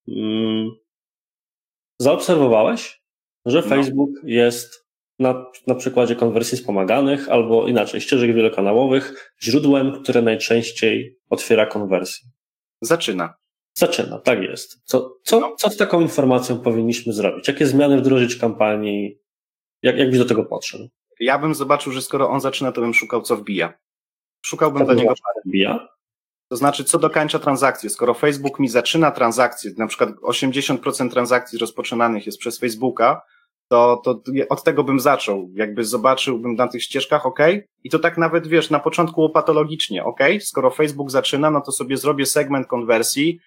Zaobserwowałeś, że Facebook jest na przykładzie konwersji wspomaganych albo inaczej, ścieżek wielokanałowych, źródłem, które najczęściej otwiera konwersję. Zaczyna, tak jest. Co z taką informacją powinniśmy zrobić? Jakie zmiany wdrożyć w kampanii? Jak byś do tego podszedł? Ja bym zobaczył, że skoro on zaczyna, to bym szukał, co wbija. Szukałbym do niego wbija? To znaczy, co dokańcza transakcję. Skoro Facebook mi zaczyna transakcję, na przykład 80% transakcji rozpoczynanych jest przez Facebooka, to od tego bym zaczął. Jakby zobaczyłbym na tych ścieżkach, i to tak nawet, wiesz, na początku łopatologicznie, skoro Facebook zaczyna, no to sobie zrobię segment konwersji,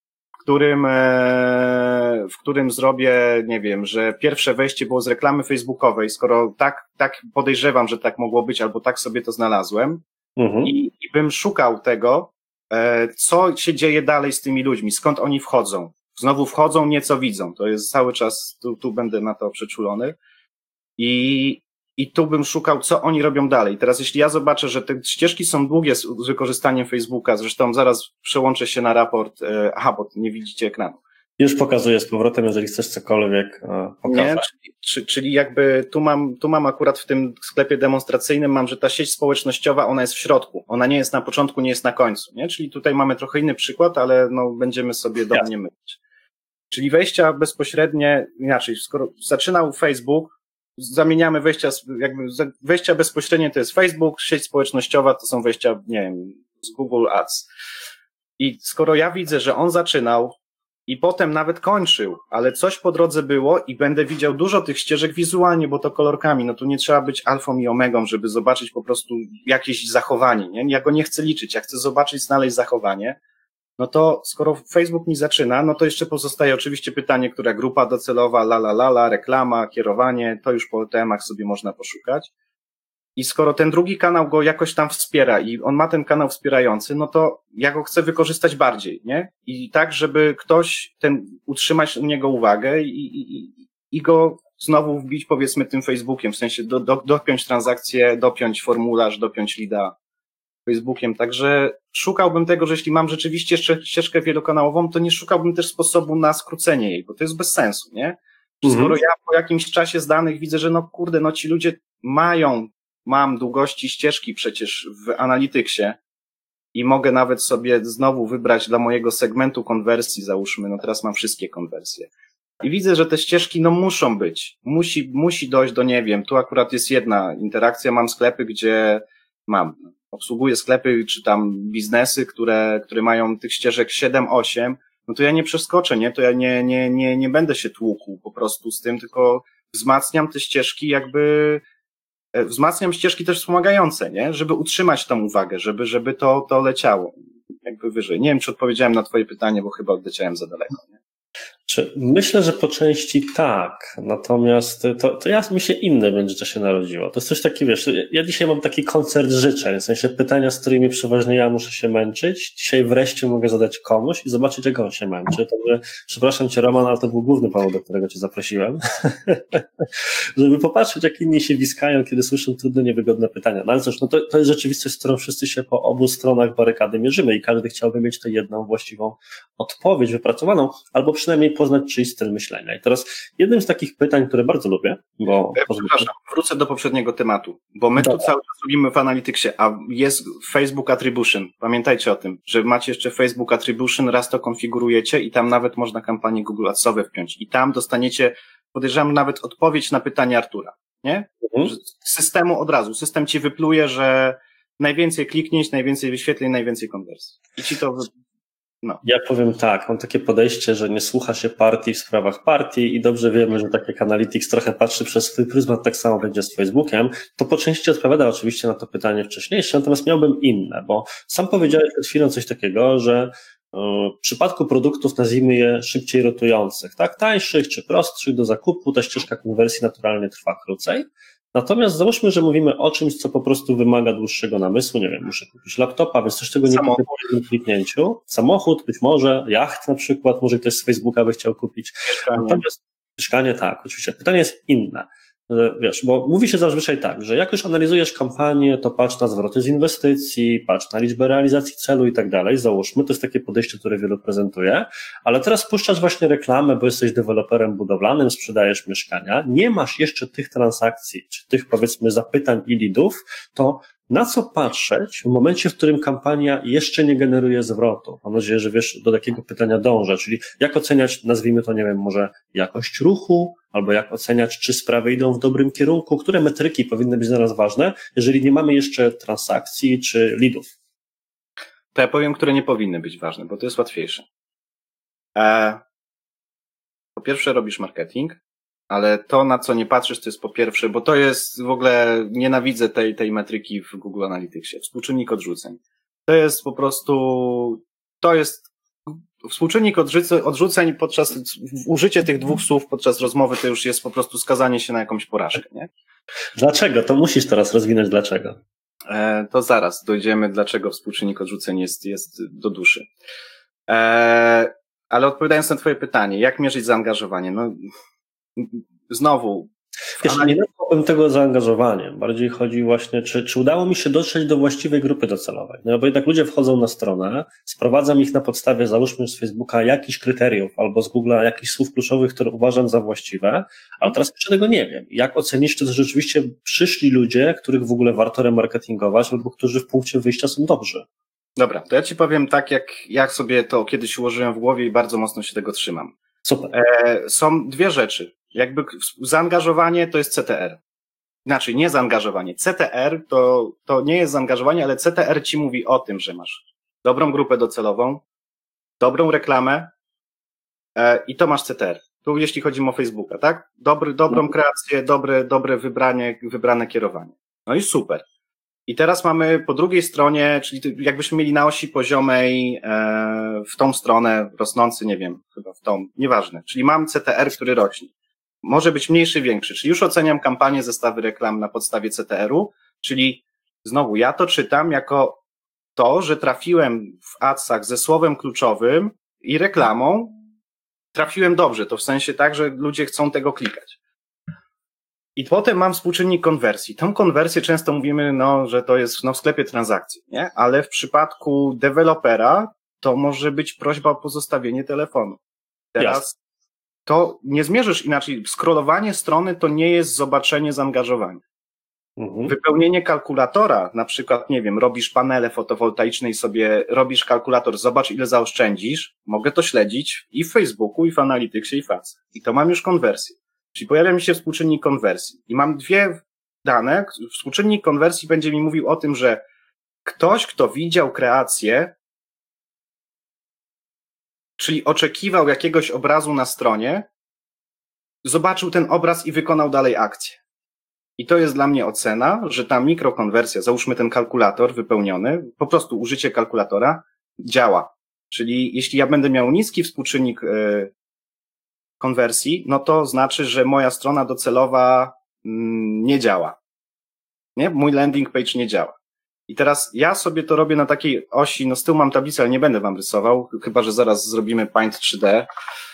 w którym zrobię, nie wiem, że pierwsze wejście było z reklamy facebookowej, skoro tak podejrzewam, że tak mogło być, albo tak sobie to znalazłem, i bym szukał tego, co się dzieje dalej z tymi ludźmi, skąd oni wchodzą. Znowu wchodzą, nieco widzą. To jest cały czas, tu będę na to przeczulony. I tu bym szukał, co oni robią dalej. Teraz jeśli ja zobaczę, że te ścieżki są długie z wykorzystaniem Facebooka, zresztą zaraz przełączę się na raport, bo nie widzicie ekranu. Już pokazuję z powrotem, jeżeli chcesz cokolwiek pokazać. Nie, czyli jakby tu mam akurat w tym sklepie demonstracyjnym, mam, że ta sieć społecznościowa, ona jest w środku. Ona nie jest na początku, nie jest na końcu, nie? Czyli tutaj mamy trochę inny przykład, ale będziemy sobie do mnie mylić. Czyli wejścia bezpośrednie, inaczej, skoro zaczynał Facebook, zamieniamy wejścia bezpośrednie to jest Facebook, sieć społecznościowa to są wejścia, nie wiem, z Google Ads. I skoro ja widzę, że on zaczynał i potem nawet kończył, ale coś po drodze było i będę widział dużo tych ścieżek wizualnie, bo to kolorkami, tu nie trzeba być alfą i omegą, żeby zobaczyć po prostu jakieś zachowanie, nie? Ja go nie chcę liczyć, ja chcę zobaczyć, znaleźć zachowanie. No to skoro Facebook mi zaczyna, to jeszcze pozostaje oczywiście pytanie, która grupa docelowa, reklama, kierowanie, to już po temach sobie można poszukać. I skoro ten drugi kanał go jakoś tam wspiera i on ma ten kanał wspierający, to ja go chcę wykorzystać bardziej, nie? I tak, żeby ktoś utrzymać u niego uwagę i go znowu wbić, powiedzmy, tym Facebookiem, w sensie dopiąć transakcję, dopiąć formularz, dopiąć leada Facebookiem. Także szukałbym tego, że jeśli mam rzeczywiście jeszcze ścieżkę wielokanałową, to nie szukałbym też sposobu na skrócenie jej, bo to jest bez sensu, nie? Skoro ja po jakimś czasie z danych widzę, że ci ludzie mam długości ścieżki przecież w Analyticsie i mogę nawet sobie znowu wybrać dla mojego segmentu konwersji, załóżmy, teraz mam wszystkie konwersje. I widzę, że te ścieżki, muszą być. Musi dojść do, nie wiem, tu akurat jest jedna interakcja, mam sklepy, gdzie obsługuję sklepy, czy tam biznesy, które mają tych ścieżek 7-8, to ja nie przeskoczę, nie? To ja nie będę się tłukł po prostu z tym, tylko wzmacniam te ścieżki wzmacniam ścieżki też wspomagające, nie? Żeby utrzymać tą uwagę, żeby to leciało jakby wyżej. Nie wiem, czy odpowiedziałem na twoje pytanie, bo chyba odleciałem za daleko, nie? Myślę, że po części tak, natomiast to ja mi się inne będzie, co się narodziło. To jest coś takiego, wiesz, ja dzisiaj mam taki koncert życzeń, w sensie pytania, z którymi przeważnie ja muszę się męczyć. Dzisiaj wreszcie mogę zadać komuś i zobaczyć, jak on się męczy. Także przepraszam cię, Roman, ale to był główny powód, do którego cię zaprosiłem. Żeby popatrzeć, jak inni się wiskają, kiedy słyszą trudne, niewygodne pytania. No ale cóż, to jest rzeczywistość, z którą wszyscy się po obu stronach barykady mierzymy i każdy chciałby mieć tę jedną właściwą odpowiedź wypracowaną, albo przynajmniej poznać czyjś styl myślenia. I teraz jednym z takich pytań, które bardzo lubię, bo... Przepraszam, wrócę do poprzedniego tematu, bo my tu cały czas robimy w Analyticsie, a jest Facebook Attribution. Pamiętajcie o tym, że macie jeszcze Facebook Attribution, raz to konfigurujecie i tam nawet można kampanię Google Adsowe wpiąć. I tam dostaniecie, podejrzewam, nawet odpowiedź na pytanie Artura, nie? Z systemu od razu. System ci wypluje, że najwięcej kliknięć, najwięcej wyświetleń, najwięcej konwersji. I ci to... No. Ja powiem tak, mam takie podejście, że nie słucha się partii w sprawach partii i dobrze wiemy, że tak jak Analytics trochę patrzy przez swój pryzmat, tak samo będzie z Facebookiem. To po części odpowiada oczywiście na to pytanie wcześniejsze, natomiast miałbym inne, bo sam powiedziałeś przed chwilą coś takiego, że w przypadku produktów, nazwijmy je szybciej rotujących, tak, tańszych czy prostszych do zakupu, ta ścieżka konwersji naturalnie trwa krócej. Natomiast załóżmy, że mówimy o czymś, co po prostu wymaga dłuższego namysłu, nie wiem, muszę kupić laptopa, więc też tego nie kupię po jednym kliknięciu. Samochód, być może, jacht na przykład, może ktoś z Facebooka by chciał kupić. Natomiast mieszkanie, tak, oczywiście. Pytanie jest inne. Wiesz, bo mówi się zazwyczaj tak, że jak już analizujesz kampanię, to patrz na zwroty z inwestycji, patrz na liczbę realizacji celu i tak dalej, załóżmy, to jest takie podejście, które wielu prezentuje, ale teraz puszczasz właśnie reklamę, bo jesteś deweloperem budowlanym, sprzedajesz mieszkania, nie masz jeszcze tych transakcji, czy tych powiedzmy zapytań i leadów, to na co patrzeć w momencie, w którym kampania jeszcze nie generuje zwrotu? Mam nadzieję, że wiesz, do takiego pytania dążę, czyli jak oceniać, nazwijmy to, nie wiem, może jakość ruchu, albo jak oceniać, czy sprawy idą w dobrym kierunku, które metryki powinny być dla nas ważne, jeżeli nie mamy jeszcze transakcji czy leadów? To ja powiem, które nie powinny być ważne, bo to jest łatwiejsze. Po pierwsze robisz marketing, ale to, na co nie patrzysz, to jest po pierwsze, bo to jest w ogóle, nienawidzę tej metryki w Google Analyticsie, współczynnik odrzuceń. To jest po prostu, współczynnik odrzuceń użycie tych dwóch słów podczas rozmowy to już jest po prostu skazanie się na jakąś porażkę, nie? Dlaczego? To musisz teraz rozwinąć dlaczego. To zaraz dojdziemy, dlaczego współczynnik odrzuceń jest do duszy. Ale odpowiadając na twoje pytanie, jak mierzyć zaangażowanie? No, znowu. Wiesz, nie nazwałbym tego zaangażowaniem. Bardziej chodzi właśnie, czy udało mi się dotrzeć do właściwej grupy docelowej. No bo jednak ludzie wchodzą na stronę, sprowadzam ich na podstawie, załóżmy z Facebooka, jakichś kryteriów albo z Google'a jakichś słów kluczowych, które uważam za właściwe, ale teraz jeszcze tego nie wiem. Jak ocenisz, czy to rzeczywiście przyszli ludzie, których w ogóle warto remarketingować albo którzy w punkcie wyjścia są dobrzy? Dobra, to ja ci powiem tak, jak sobie to kiedyś ułożyłem w głowie i bardzo mocno się tego trzymam. Super. Są dwie rzeczy. Jakby zaangażowanie to jest CTR. Inaczej, nie zaangażowanie. CTR to nie jest zaangażowanie, ale CTR ci mówi o tym, że masz dobrą grupę docelową, dobrą reklamę i to masz CTR. Tu jeśli chodzi o Facebooka, tak? Dobrą kreację, dobre wybrane kierowanie. No i super. I teraz mamy po drugiej stronie, czyli jakbyśmy mieli na osi poziomej w tą stronę rosnący, nie wiem, chyba w tą, nieważne. Czyli mam CTR, który rośnie. Może być mniejszy, większy. Czyli już oceniam kampanię, zestawy reklam na podstawie CTR-u, czyli znowu ja to czytam jako to, że trafiłem w adsach ze słowem kluczowym i reklamą, trafiłem dobrze. To w sensie tak, że ludzie chcą tego klikać. I potem mam współczynnik konwersji. Tą konwersję często mówimy, że to jest w sklepie transakcji, nie? Ale w przypadku dewelopera to może być prośba o pozostawienie telefonu. Teraz to nie zmierzysz inaczej. Scrollowanie strony to nie jest zobaczenie zaangażowania. Wypełnienie kalkulatora, na przykład, nie wiem, robisz panele fotowoltaiczne i sobie robisz kalkulator, zobacz ile zaoszczędzisz, mogę to śledzić i w Facebooku, i w Analyticsie, i w Adsach. I to mam już konwersję. Czyli pojawia mi się współczynnik konwersji. I mam dwie dane. Współczynnik konwersji będzie mi mówił o tym, że ktoś, kto widział kreację, czyli oczekiwał jakiegoś obrazu na stronie, zobaczył ten obraz i wykonał dalej akcję. I to jest dla mnie ocena, że ta mikrokonwersja, załóżmy ten kalkulator wypełniony, po prostu użycie kalkulatora działa. Czyli jeśli ja będę miał niski współczynnik konwersji, no to znaczy, że moja strona docelowa nie działa. Nie? Mój landing page nie działa. I teraz ja sobie to robię na takiej osi, z tyłu mam tablicę, ale nie będę wam rysował, chyba że zaraz zrobimy Paint 3D.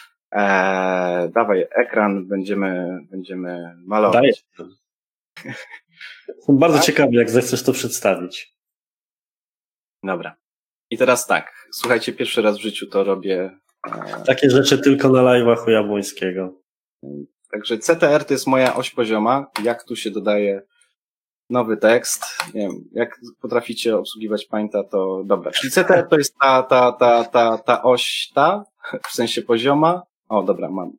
Dawaj ekran, będziemy malować. Jestem bardzo ciekawy, jak zechcesz to przedstawić. Dobra. I teraz tak, słuchajcie, pierwszy raz w życiu to robię Takie rzeczy tylko na live'ach u Jabłońskiego. Także CTR to jest moja oś pozioma. Jak tu się dodaje nowy tekst? Nie wiem, jak potraficie obsługiwać Painta, to dobra. Czyli CTR to jest ta oś, w sensie pozioma. O, dobra, mam.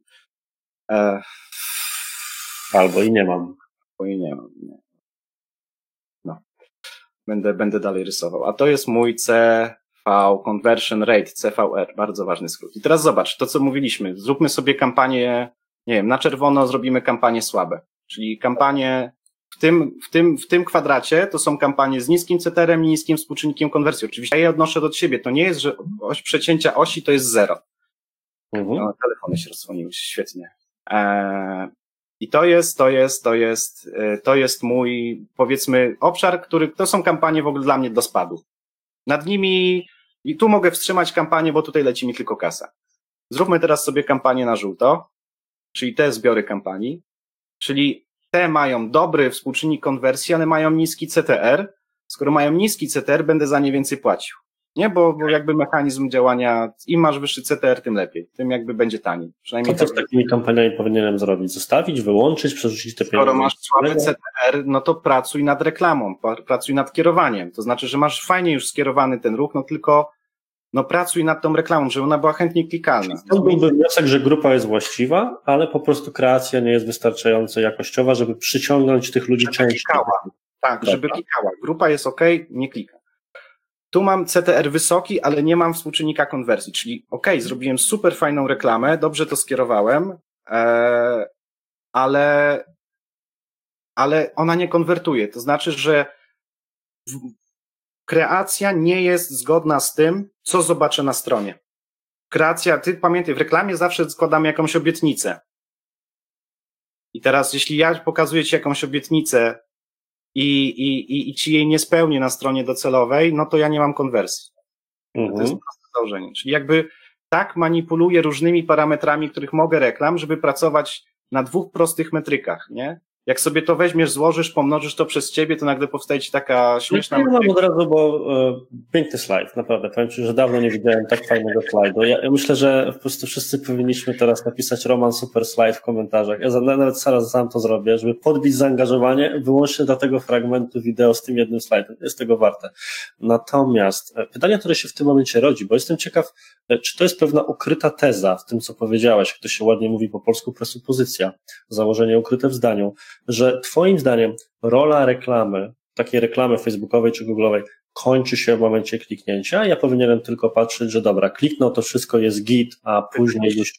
Albo i nie mam. Bo i nie mam. Nie. No. Będę dalej rysował. A to jest mój CV Conversion Rate, CVR. Bardzo ważny skrót. I teraz zobacz, to co mówiliśmy. Zróbmy sobie kampanię, nie wiem, na czerwono zrobimy kampanie słabe. Czyli kampanie w tym kwadracie to są kampanie z niskim CTR-em i niskim współczynnikiem konwersji. Oczywiście ja je odnoszę do siebie. To nie jest, że oś przecięcia osi to jest 0. No, telefony się rozdzwoniły, świetnie. I to jest mój, powiedzmy, obszar, to są kampanie w ogóle dla mnie do spadu. Nad nimi, i tu mogę wstrzymać kampanię, bo tutaj leci mi tylko kasa. Zróbmy teraz sobie kampanię na żółto, czyli te zbiory kampanii, czyli te mają dobry współczynnik konwersji, ale mają niski CTR. Skoro mają niski CTR, będę za nie więcej płacił. Nie, bo jakby mechanizm działania, im masz wyższy CTR, tym lepiej. Tym jakby będzie taniej. Przynajmniej co z takimi kampaniami powinienem zrobić? Zostawić, wyłączyć, przerzucić te pieniądze? Skoro masz słaby CTR, no to pracuj nad reklamą, pracuj nad kierowaniem. To znaczy, że masz fajnie już skierowany ten ruch, no tylko pracuj nad tą reklamą, żeby ona była chętnie klikalna. To byłby wniosek, że grupa jest właściwa, ale po prostu kreacja nie jest wystarczająco jakościowa, żeby przyciągnąć tych ludzi częściej. Tak, żeby klikała. Grupa jest OK, nie klika. Tu mam CTR wysoki, ale nie mam współczynnika konwersji, czyli zrobiłem super fajną reklamę, dobrze to skierowałem, ale ona nie konwertuje. To znaczy, że kreacja nie jest zgodna z tym, co zobaczę na stronie. Kreacja, ty pamiętaj, w reklamie zawsze składamy jakąś obietnicę. I teraz, jeśli ja pokazuję ci jakąś obietnicę i ci jej nie spełnię na stronie docelowej, no to ja nie mam konwersji. To jest proste założenie. Czyli jakby tak manipuluję różnymi parametrami, których mogę reklam, żeby pracować na 2 prostych metrykach, nie? Jak sobie to weźmiesz, złożysz, pomnożysz to przez ciebie, to nagle powstaje ci taka śmieszna... Ja mam od razu, bo piękny slajd, naprawdę. Powiem ci, że dawno nie widziałem tak fajnego slajdu. Ja myślę, że po prostu wszyscy powinniśmy teraz napisać Roman super slajd w komentarzach. Ja nawet zaraz sam to zrobię, żeby podbić zaangażowanie wyłącznie dla tego fragmentu wideo z tym jednym slajdem. Jest tego warte. Natomiast pytanie, które się w tym momencie rodzi, bo jestem ciekaw, czy to jest pewna ukryta teza w tym, co powiedziałeś, jak to się ładnie mówi po polsku, presupozycja, założenie ukryte w zdaniu, że twoim zdaniem rola reklamy, takiej reklamy facebookowej czy google'owej kończy się w momencie kliknięcia. Ja powinienem tylko patrzeć, że dobra, kliknął, to wszystko jest git, a później już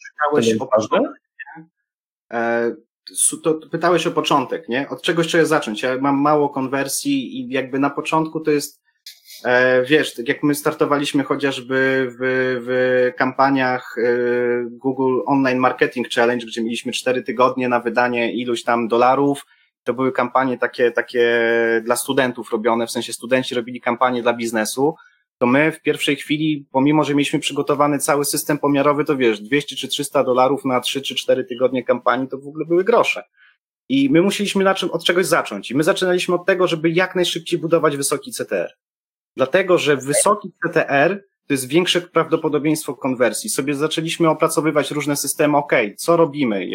pytałeś o początek, nie? Od czegoś trzeba zacząć. Ja mam mało konwersji i jakby na początku to jest wiesz, tak jak my startowaliśmy chociażby w kampaniach Google Online Marketing Challenge, gdzie mieliśmy 4 tygodnie na wydanie iluś tam dolarów, to były kampanie takie dla studentów robione, w sensie studenci robili kampanie dla biznesu, to my w pierwszej chwili, pomimo że mieliśmy przygotowany cały system pomiarowy, to wiesz, 200 czy 300 dolarów na 3 czy 4 tygodnie kampanii to w ogóle były grosze. I my musieliśmy od czegoś zacząć. I my zaczynaliśmy od tego, żeby jak najszybciej budować wysoki CTR. Dlatego, że wysoki CTR to jest większe prawdopodobieństwo konwersji. Sobie zaczęliśmy opracowywać różne systemy, co robimy,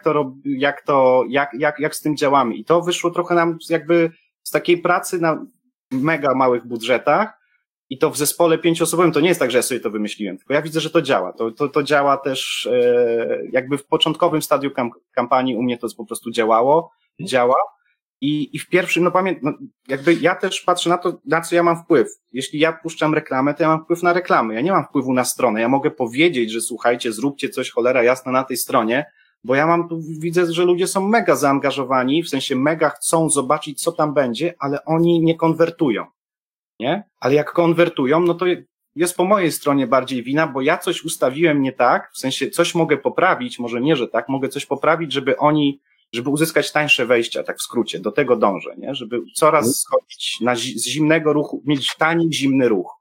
jak z tym działamy. I to wyszło trochę nam jakby z takiej pracy na mega małych budżetach i to w zespole 5-osobowym, to nie jest tak, że ja sobie to wymyśliłem, tylko ja widzę, że to działa. To działa też jakby w początkowym stadium kampanii u mnie to po prostu działa. I w pierwszym, jakby ja też patrzę na to, na co ja mam wpływ. Jeśli ja puszczam reklamę, to ja mam wpływ na reklamę. Ja nie mam wpływu na stronę. Ja mogę powiedzieć, że słuchajcie, zróbcie coś cholera jasna na tej stronie, bo ja widzę, że ludzie są mega zaangażowani, w sensie mega chcą zobaczyć, co tam będzie, ale oni nie konwertują. Nie? Ale jak konwertują, no to jest po mojej stronie bardziej wina, bo ja coś ustawiłem nie tak, w sensie coś mogę poprawić, może nie, że tak, mogę coś poprawić, żeby uzyskać tańsze wejścia, tak w skrócie, do tego dążę, nie? Żeby coraz schodzić z zimnego ruchu, mieć tani, zimny ruch.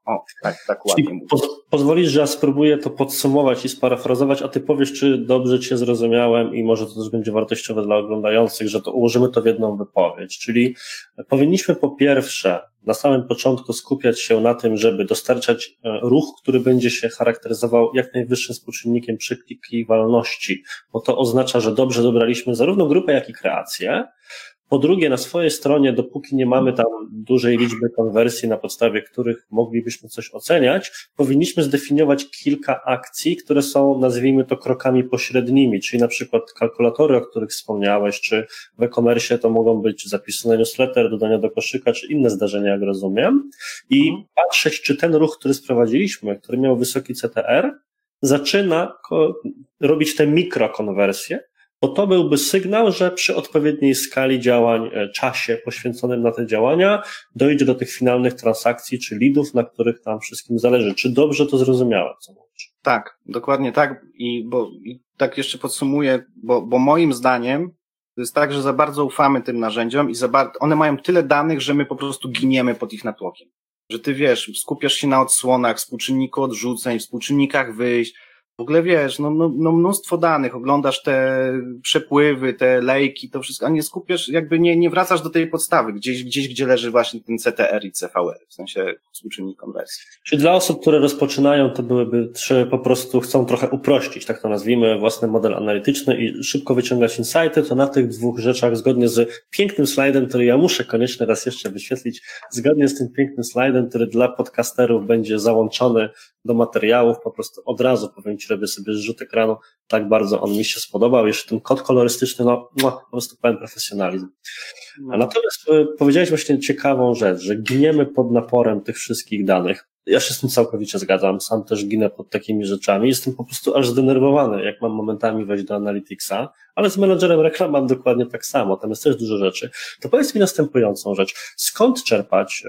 O, tak ładnie mówię. Pozwolisz, że ja spróbuję to podsumować i sparafrazować, a ty powiesz, czy dobrze cię zrozumiałem i może to też będzie wartościowe dla oglądających, że to ułożymy to w jedną wypowiedź. Czyli powinniśmy po pierwsze na samym początku skupiać się na tym, żeby dostarczać ruch, który będzie się charakteryzował jak najwyższym współczynnikiem przeklikiwalności, bo to oznacza, że dobrze dobraliśmy zarówno grupę, jak i kreację. Po drugie, na swojej stronie, dopóki nie mamy tam dużej liczby konwersji, na podstawie których moglibyśmy coś oceniać, powinniśmy zdefiniować kilka akcji, które są, nazwijmy to, krokami pośrednimi, czyli na przykład kalkulatory, o których wspomniałeś, czy w e-commerce to mogą być zapisy na newsletter, dodania do koszyka, czy inne zdarzenia, jak rozumiem, i patrzeć, czy ten ruch, który sprowadziliśmy, który miał wysoki CTR, zaczyna robić te mikrokonwersje, bo to byłby sygnał, że przy odpowiedniej skali działań, czasie poświęconym na te działania dojdzie do tych finalnych transakcji czy leadów, na których nam wszystkim zależy. Czy dobrze to zrozumiałem, co mówisz? Tak, dokładnie tak. I tak jeszcze podsumuję, bo moim zdaniem to jest tak, że za bardzo ufamy tym narzędziom i one mają tyle danych, że my po prostu giniemy pod ich natłokiem. Że ty wiesz, skupiasz się na odsłonach, współczynniku odrzuceń, współczynnikach wyjść. W ogóle wiesz, no mnóstwo danych, oglądasz te przepływy, te lejki, to wszystko, a nie skupiasz, jakby nie wracasz do tej podstawy, gdzieś gdzie leży właśnie ten CTR i CVR, w sensie współczynnik konwersji. Czyli dla osób, które rozpoczynają, to po prostu chcą trochę uprościć, tak to nazwijmy, własny model analityczny i szybko wyciągać insighty, to na tych dwóch rzeczach, zgodnie z pięknym slajdem, który ja muszę koniecznie raz jeszcze wyświetlić, zgodnie z tym pięknym slajdem, który dla podcasterów będzie załączony do materiałów, po prostu od razu powiem Ci, robię sobie zrzut ekranu, tak bardzo on mi się spodobał, jeszcze ten kod kolorystyczny, po prostu pełen profesjonalizm. Natomiast powiedziałeś właśnie ciekawą rzecz, że giniemy pod naporem tych wszystkich danych. Ja się z tym całkowicie zgadzam, sam też ginę pod takimi rzeczami, jestem po prostu aż zdenerwowany, jak mam momentami wejść do Analyticsa, ale z menadżerem reklam mam dokładnie tak samo, tam jest też dużo rzeczy. To powiedz mi następującą rzecz, skąd czerpać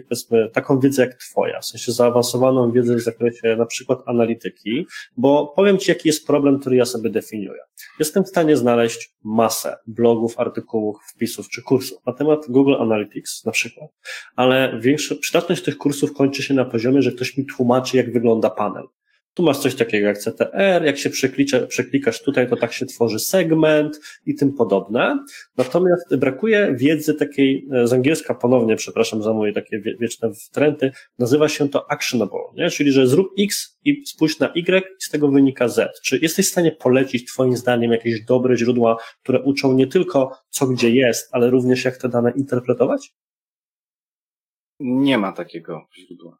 taką wiedzę jak twoja, w sensie zaawansowaną wiedzę w zakresie na przykład analityki, bo powiem Ci, jaki jest problem, który ja sobie definiuję. Jestem w stanie znaleźć masę blogów, artykułów, wpisów czy kursów na temat Google Analytics na przykład, ale przydatność tych kursów kończy się na poziomie, że ktoś mi tłumaczy, jak wygląda panel. Tu masz coś takiego jak CTR, jak się przeklikasz tutaj, to tak się tworzy segment i tym podobne. Natomiast brakuje wiedzy takiej, z angielska ponownie, przepraszam za moje takie wieczne wtręty, nazywa się to actionable, nie? Czyli że zrób X i spójrz na Y i z tego wynika Z. Czy jesteś w stanie polecić Twoim zdaniem jakieś dobre źródła, które uczą nie tylko co gdzie jest, ale również jak te dane interpretować? Nie ma takiego źródła.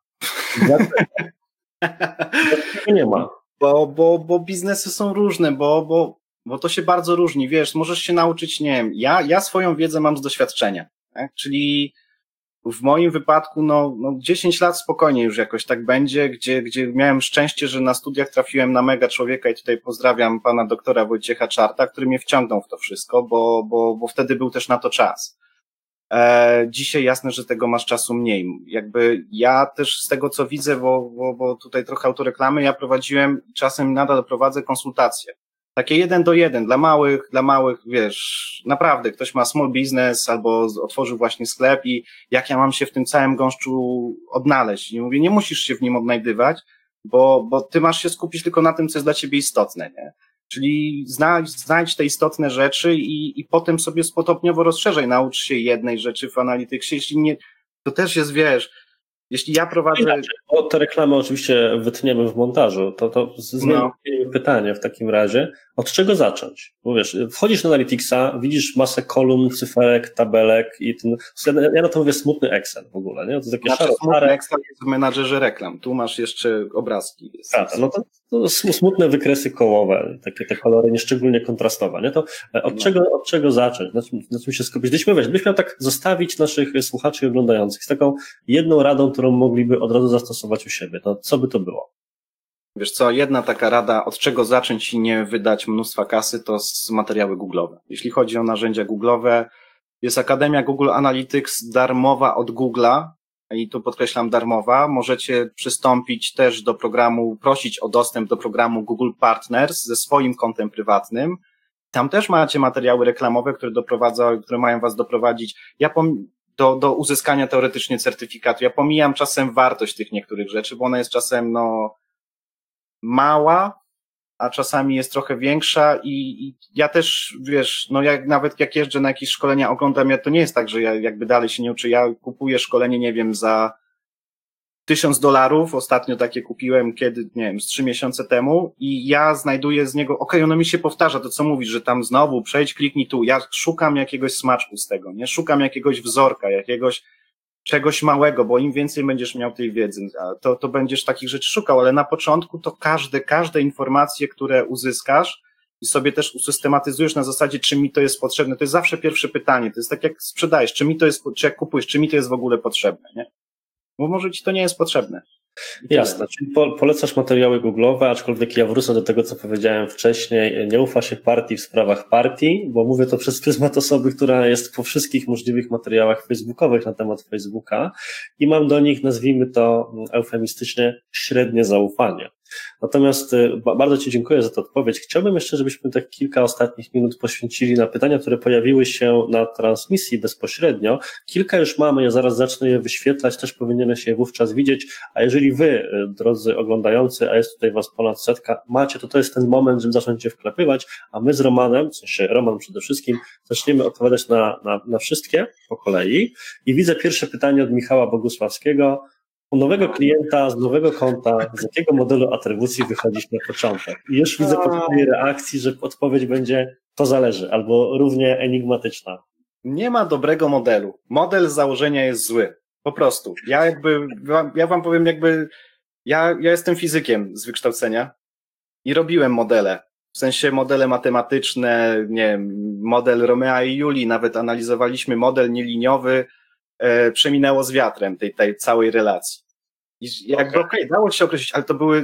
Nie ma. Bo biznesy są różne, bo to się bardzo różni, wiesz, możesz się nauczyć, nie wiem, ja swoją wiedzę mam z doświadczenia, tak? Czyli w moim wypadku, 10 lat spokojnie już jakoś tak będzie, gdzie miałem szczęście, że na studiach trafiłem na mega człowieka i tutaj pozdrawiam pana doktora Wojciecha Czarta, który mnie wciągnął w to wszystko, bo wtedy był też na to czas. Dzisiaj jasne, że tego masz czasu mniej. Jakby ja też z tego, co widzę, bo tutaj trochę autoreklamy, ja prowadziłem i czasem nadal prowadzę konsultacje. Takie 1 do 1 dla małych, wiesz, naprawdę ktoś ma small business albo otworzył właśnie sklep i jak ja mam się w tym całym gąszczu odnaleźć. I mówię, nie musisz się w nim odnajdywać, bo ty masz się skupić tylko na tym, co jest dla ciebie istotne, nie? Czyli znajdź te istotne rzeczy i potem sobie stopniowo rozszerzaj, naucz się jednej rzeczy w Analyticsie, jeśli nie, to też jest, wiesz, jeśli ja prowadzę... Bo te reklamy oczywiście wytniemy w montażu, to zmienimy pytanie w takim razie, od czego zacząć? Bo wiesz, wchodzisz na Analyticsa, widzisz masę kolumn, cyferek, tabelek i ja na to mówię smutny Excel w ogóle, nie? To jest takie smutny Excel jest w menadżerze reklam, tu masz jeszcze obrazki. To smutne wykresy kołowe, takie te kolory nieszczególnie kontrastowe, nie? To od czego zacząć? Na czym się skupić? Gdybyś miał tak zostawić naszych słuchaczy i oglądających z taką jedną radą, którą mogliby od razu zastosować u siebie, to co by to było? Wiesz co, jedna taka rada, od czego zacząć i nie wydać mnóstwa kasy, to z materiały Google'owe. Jeśli chodzi o narzędzia Google'owe, jest Akademia Google Analytics darmowa od Google'a i tu podkreślam darmowa. Możecie przystąpić też do programu, prosić o dostęp do programu Google Partners ze swoim kontem prywatnym. Tam też macie materiały reklamowe, które mają was doprowadzić. do uzyskania teoretycznie certyfikatu. Ja pomijam czasem wartość tych niektórych rzeczy, bo ona jest czasem, mała, a czasami jest trochę większa i ja też, wiesz, nawet jak jeżdżę na jakieś szkolenia, oglądam, to nie jest tak, że ja jakby dalej się nie uczę. Ja kupuję szkolenie, nie wiem, za $1000, ostatnio takie kupiłem z 3 miesiące temu i ja znajduję z niego, ono mi się powtarza, to co mówisz, że tam znowu przejdź, kliknij tu, ja szukam jakiegoś smaczku z tego, nie? Szukam jakiegoś wzorka, jakiegoś czegoś małego, bo im więcej będziesz miał tej wiedzy, to będziesz takich rzeczy szukał, ale na początku to każde informacje, które uzyskasz i sobie też usystematyzujesz na zasadzie, czy mi to jest potrzebne, to jest zawsze pierwsze pytanie, to jest tak jak sprzedajesz, czy jak kupujesz, czy mi to jest w ogóle potrzebne, nie? Bo może ci to nie jest potrzebne. Jasne, czyli polecasz materiały google'owe, aczkolwiek ja wrócę do tego, co powiedziałem wcześniej, nie ufa się partii w sprawach partii, bo mówię to przez pryzmat osoby, która jest po wszystkich możliwych materiałach facebookowych na temat Facebooka i mam do nich, nazwijmy to eufemistycznie, średnie zaufanie. Natomiast bardzo Ci dziękuję za tę odpowiedź. Chciałbym jeszcze, żebyśmy tak kilka ostatnich minut poświęcili na pytania, które pojawiły się na transmisji bezpośrednio. Kilka już mamy, ja zaraz zacznę je wyświetlać, też powinieneś je wówczas widzieć, a jeżeli Wy, drodzy oglądający, a jest tutaj Was ponad 100, macie, to jest ten moment, żeby zacząć je wklepywać, a my z Romanem, w sensie Roman przede wszystkim, zaczniemy odpowiadać na wszystkie po kolei. I widzę pierwsze pytanie od Michała Bogusławskiego. U nowego klienta z nowego konta, z jakiego modelu atrybucji wychodzisz na początek? I już widzę po twojej reakcji, że odpowiedź będzie to zależy, albo równie enigmatyczna. Nie ma dobrego modelu. Model z założenia jest zły. Po prostu. Ja wam powiem ja jestem fizykiem z wykształcenia i robiłem modele. W sensie modele matematyczne, nie wiem, model Romea i Julii, nawet analizowaliśmy model nieliniowy, przeminęło z wiatrem tej całej relacji. I okej, dało się określić, ale to były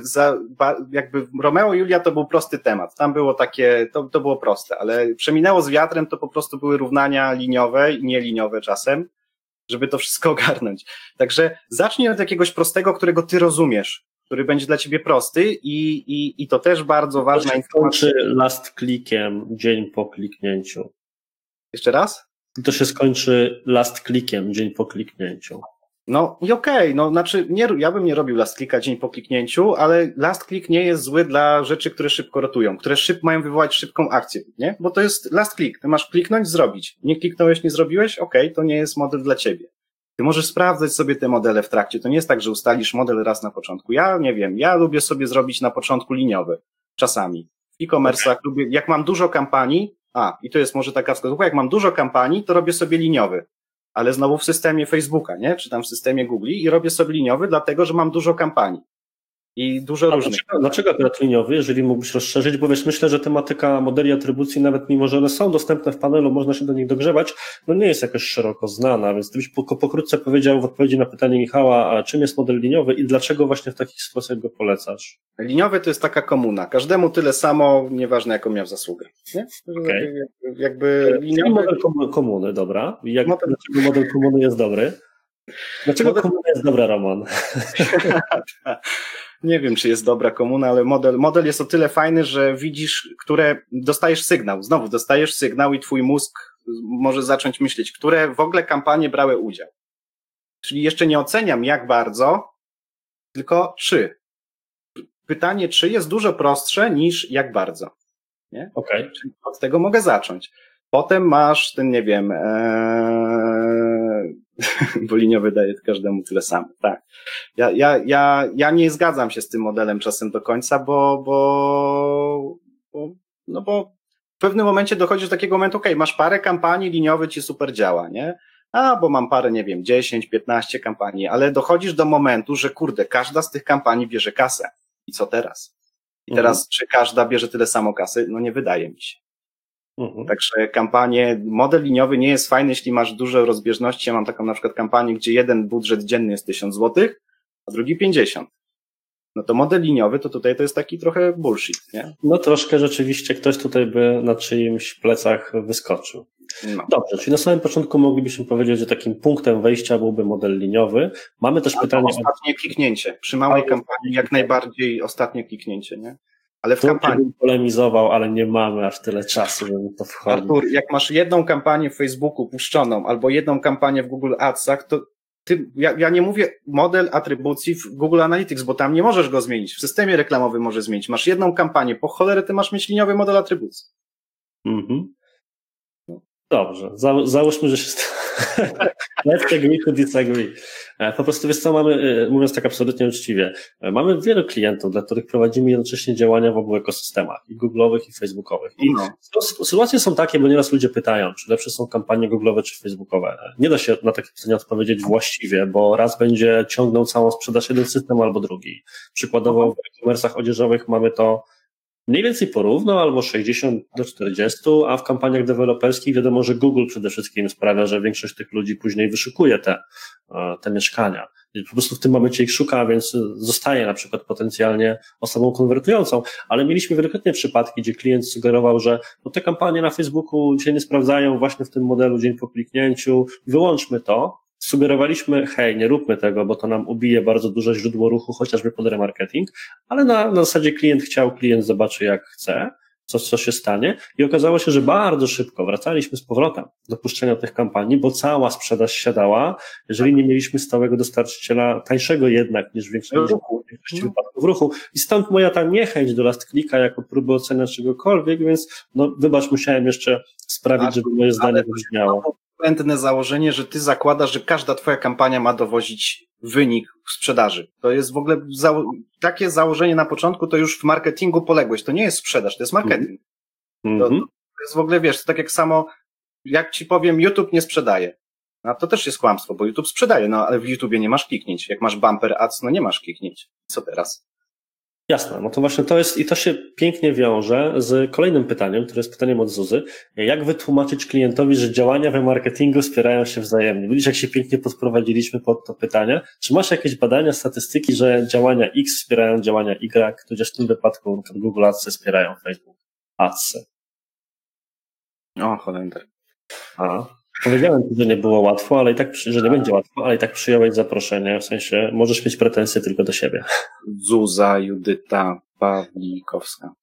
Romeo i Julia to był prosty temat. Tam było takie, to było proste, ale przeminęło z wiatrem to po prostu były równania liniowe i nieliniowe czasem, żeby to wszystko ogarnąć. Także zacznij od jakiegoś prostego, którego ty rozumiesz, który będzie dla ciebie prosty i to też bardzo ważna informacja. To się skończy last clickiem dzień po kliknięciu. Jeszcze raz? To się skończy last clickiem dzień po kliknięciu. No i okej, znaczy ja bym nie robił last clicka dzień po kliknięciu, ale last click nie jest zły dla rzeczy, które szybko rotują, które mają wywołać szybką akcję, nie? Bo to jest last click, ty masz kliknąć, zrobić. Nie kliknąłeś, nie zrobiłeś? Okej, to nie jest model dla ciebie. Ty możesz sprawdzać sobie te modele w trakcie, to nie jest tak, że ustalisz model raz na początku. Ja nie wiem, ja lubię sobie zrobić na początku liniowy, czasami. W e-commerce'ach lubię, jak mam dużo kampanii, i to jest może taka wskazówka, jak mam dużo kampanii, to robię sobie liniowy. Ale znowu w systemie Facebooka, nie? Czy tam w systemie Google i robię sobie liniowy, dlatego, że mam dużo kampanii. I dużo różnych. Dlaczego akurat liniowy, jeżeli mógłbyś rozszerzyć? Bo wiesz, myślę, że tematyka modeli atrybucji, nawet mimo, że one są dostępne w panelu, można się do nich dogrzebać, nie jest jakoś szeroko znana, więc gdybyś pokrótce powiedział w odpowiedzi na pytanie Michała, a czym jest model liniowy i dlaczego właśnie w takich sytuacjach go polecasz? Liniowy to jest taka komuna. Każdemu tyle samo, nieważne jaką miał zasługę. Nie? Okay. Liniowy... Model komuny, dobra. Dlaczego model komuny jest dobry? Dlaczego komuna jest dobra, Roman? Nie wiem, czy jest dobra komuna, ale model jest o tyle fajny, że widzisz, dostajesz sygnał. Znowu dostajesz sygnał i twój mózg może zacząć myśleć, które w ogóle kampanie brały udział. Czyli jeszcze nie oceniam jak bardzo, tylko czy. Pytanie czy jest dużo prostsze niż jak bardzo. Nie? Okej. Czyli od tego mogę zacząć. Potem masz ten, nie wiem, bo liniowy daje każdemu tyle samo. Tak. Ja nie zgadzam się z tym modelem czasem do końca, bo w pewnym momencie dochodzisz do takiego momentu, masz parę kampanii, liniowy ci super działa, nie? Bo mam parę, nie wiem, 10, 15 kampanii, ale dochodzisz do momentu, że każda z tych kampanii bierze kasę. I co teraz? I teraz, czy każda bierze tyle samo kasy? Nie wydaje mi się. Także model liniowy nie jest fajny, jeśli masz duże rozbieżności. Ja mam taką na przykład kampanię, gdzie jeden budżet dzienny jest 1000 zł, a drugi 50. To model liniowy to tutaj to jest taki trochę bullshit, nie? Troszkę rzeczywiście ktoś tutaj by na czyimś plecach wyskoczył. Dobrze, czyli na samym początku moglibyśmy powiedzieć, że takim punktem wejścia byłby model liniowy. Mamy też pytanie... Ostatnie kliknięcie. Przy małej kampanii jak najbardziej ostatnie kliknięcie, nie? Ale w kampanii. Bym polemizował, ale nie mamy aż tyle czasu, żeby to wchodzić. Artur, jak masz jedną kampanię w Facebooku puszczoną albo jedną kampanię w Google Adsach, to ja nie mówię model atrybucji w Google Analytics, bo tam nie możesz go zmienić. W systemie reklamowym możesz zmienić. Masz jedną kampanię, po cholerę ty masz mieć liniowy model atrybucji. Mhm. Dobrze, załóżmy, że się... Let's agree to disagree. Po prostu wiesz co, mamy, mówiąc tak absolutnie uczciwie, mamy wielu klientów, dla których prowadzimy jednocześnie działania w obu ekosystemach, i Google'owych, i Facebookowych. I sytuacje są takie, bo nieraz ludzie pytają, czy lepsze są kampanie Google'owe, czy Facebookowe. Nie da się na takie pytanie odpowiedzieć właściwie, bo raz będzie ciągnął całą sprzedaż jeden system albo drugi. Przykładowo w e-commerce'ach odzieżowych mamy to mniej więcej porówno, albo 60-40, a w kampaniach deweloperskich wiadomo, że Google przede wszystkim sprawia, że większość tych ludzi później wyszukuje te mieszkania. I po prostu w tym momencie ich szuka, więc zostaje na przykład potencjalnie osobą konwertującą, ale mieliśmy wielokrotnie przypadki, gdzie klient sugerował, że no te kampanie na Facebooku się nie sprawdzają właśnie w tym modelu dzień po kliknięciu, wyłączmy to. Sugerowaliśmy, hej, nie róbmy tego, bo to nam ubije bardzo duże źródło ruchu, chociażby pod remarketing, ale na zasadzie klient zobaczy jak chce, co się stanie, i okazało się, że bardzo szybko wracaliśmy z powrotem do puszczenia tych kampanii, bo cała sprzedaż siadała, jeżeli nie mieliśmy stałego dostarczyciela, tańszego jednak niż w większości wypadków ruchu. I stąd moja ta niechęć do last clicka jako próby ocenia czegokolwiek, więc no wybacz, musiałem jeszcze sprawić, żeby moje zdanie wybrzmiało. Błędne założenie, że ty zakładasz, że każda twoja kampania ma dowozić wynik sprzedaży. To jest w ogóle takie założenie na początku, to już w marketingu poległeś. To nie jest sprzedaż, to jest marketing. To jest w ogóle, wiesz, to tak jak samo, jak ci powiem, YouTube nie sprzedaje. No to też jest kłamstwo, bo YouTube sprzedaje, no ale w YouTubie nie masz kliknięć. Jak masz bumper ads, no nie masz kliknięć. Co teraz? Jasne, no to właśnie to jest, i to się pięknie wiąże z kolejnym pytaniem, które jest pytaniem od Zuzy. Jak wytłumaczyć klientowi, że działania we marketingu wspierają się wzajemnie? Widzisz, jak się pięknie podprowadziliśmy pod to pytanie. Czy masz jakieś badania, statystyki, że działania X wspierają działania Y, tudzież w tym wypadku Google Adsy wspierają Facebook Adsy? O, Holender. Powiedziałem ci, że nie było łatwo, ale i tak, że nie będzie łatwo, ale i tak przyjąłeś zaproszenie, w sensie możesz mieć pretensje tylko do siebie. Zuza, Judyta, Pawlikowska.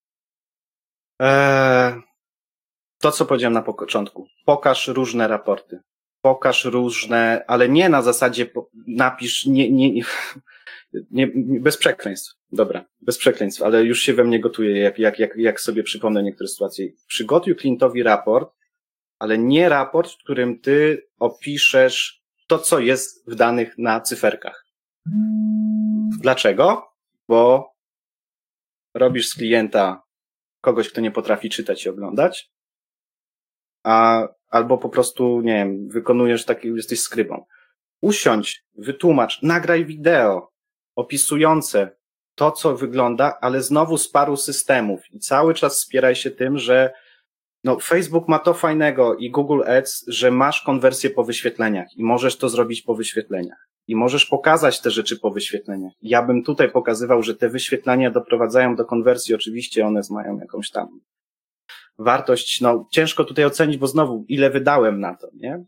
To, co powiedziałem na początku. Pokaż różne raporty. Pokaż różne, ale nie na zasadzie napisz, nie, bez przekleństw. Dobra, bez przekleństw, ale już się we mnie gotuje, jak sobie przypomnę niektóre sytuacje. Przygotuj klientowi raport, ale nie raport, w którym ty opiszesz to, co jest w danych na cyferkach. Dlaczego? Bo robisz z klienta kogoś, kto nie potrafi czytać i oglądać, albo po prostu, nie wiem, wykonujesz taki, jesteś skrybą. Usiądź, wytłumacz, nagraj wideo opisujące to, co wygląda, ale znowu z paru systemów i cały czas wspieraj się tym, że no, Facebook ma to fajnego i Google Ads, że masz konwersję po wyświetleniach i możesz to zrobić po wyświetleniach i możesz pokazać te rzeczy po wyświetleniach. Ja bym tutaj pokazywał, że te wyświetlenia doprowadzają do konwersji, oczywiście one mają jakąś tam wartość, no ciężko tutaj ocenić, bo znowu ile wydałem na to, nie?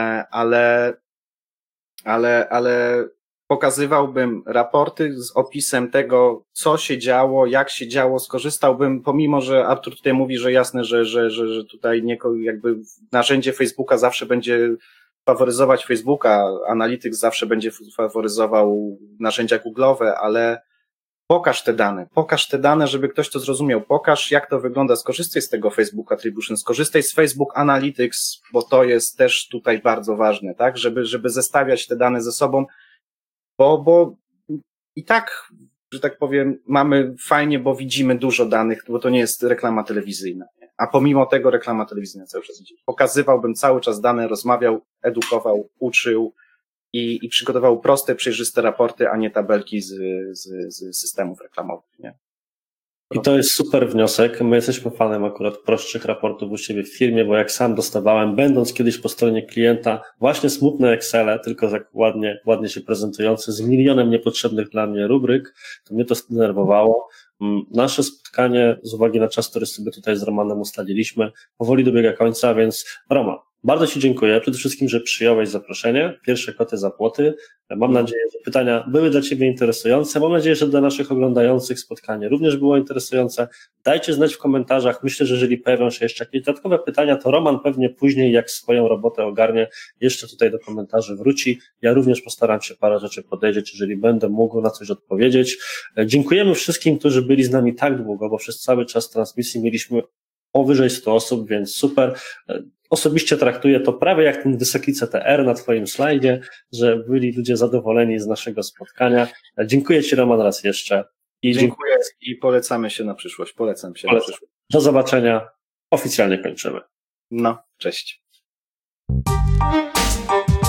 Ale pokazywałbym raporty z opisem tego, co się działo, jak się działo, skorzystałbym, pomimo, że Artur tutaj mówi, że jasne, że tutaj jakby narzędzie Facebooka zawsze będzie faworyzować Facebooka, Analytics zawsze będzie faworyzował narzędzia Google'owe, ale pokaż te dane, żeby ktoś to zrozumiał, pokaż jak to wygląda, skorzystaj z tego Facebook Attribution, skorzystaj z Facebook Analytics, bo to jest też tutaj bardzo ważne, tak, żeby zestawiać te dane ze sobą, bo i tak, że tak powiem, mamy fajnie, bo widzimy dużo danych, bo to nie jest reklama telewizyjna, nie? A pomimo tego reklama telewizyjna cały czas idzie. Pokazywałbym cały czas dane, rozmawiał, edukował, uczył i przygotował proste, przejrzyste raporty, a nie tabelki z systemów reklamowych, nie? I to jest super wniosek. My jesteśmy fanem akurat prostszych raportów u siebie w firmie, bo jak sam dostawałem, będąc kiedyś po stronie klienta, właśnie smutne Excele, tylko tak ładnie się prezentujące, z milionem niepotrzebnych dla mnie rubryk, to mnie to zdenerwowało. Nasze spotkanie, z uwagi na czas, który sobie tutaj z Romanem ustaliliśmy, powoli dobiega końca, więc Roma, Bardzo Ci dziękuję. Przede wszystkim, że przyjąłeś zaproszenie. Pierwsze koty za płoty. Mam nadzieję, że pytania były dla Ciebie interesujące. Mam nadzieję, że dla naszych oglądających spotkanie również było interesujące. Dajcie znać w komentarzach. Myślę, że jeżeli pojawią się jeszcze jakieś dodatkowe pytania, to Roman pewnie później, jak swoją robotę ogarnie, jeszcze tutaj do komentarzy wróci. Ja również postaram się parę rzeczy podejrzeć, jeżeli będę mógł na coś odpowiedzieć. Dziękujemy wszystkim, którzy byli z nami tak długo, bo przez cały czas transmisji mieliśmy powyżej 100 osób, więc super. Osobiście traktuję to prawie jak ten wysoki CTR na Twoim slajdzie, że byli ludzie zadowoleni z naszego spotkania. Dziękuję Ci, Roman, raz jeszcze. Dziękuję i polecamy się na przyszłość. Polecam się na przyszłość. Do zobaczenia. Oficjalnie kończymy. No, cześć.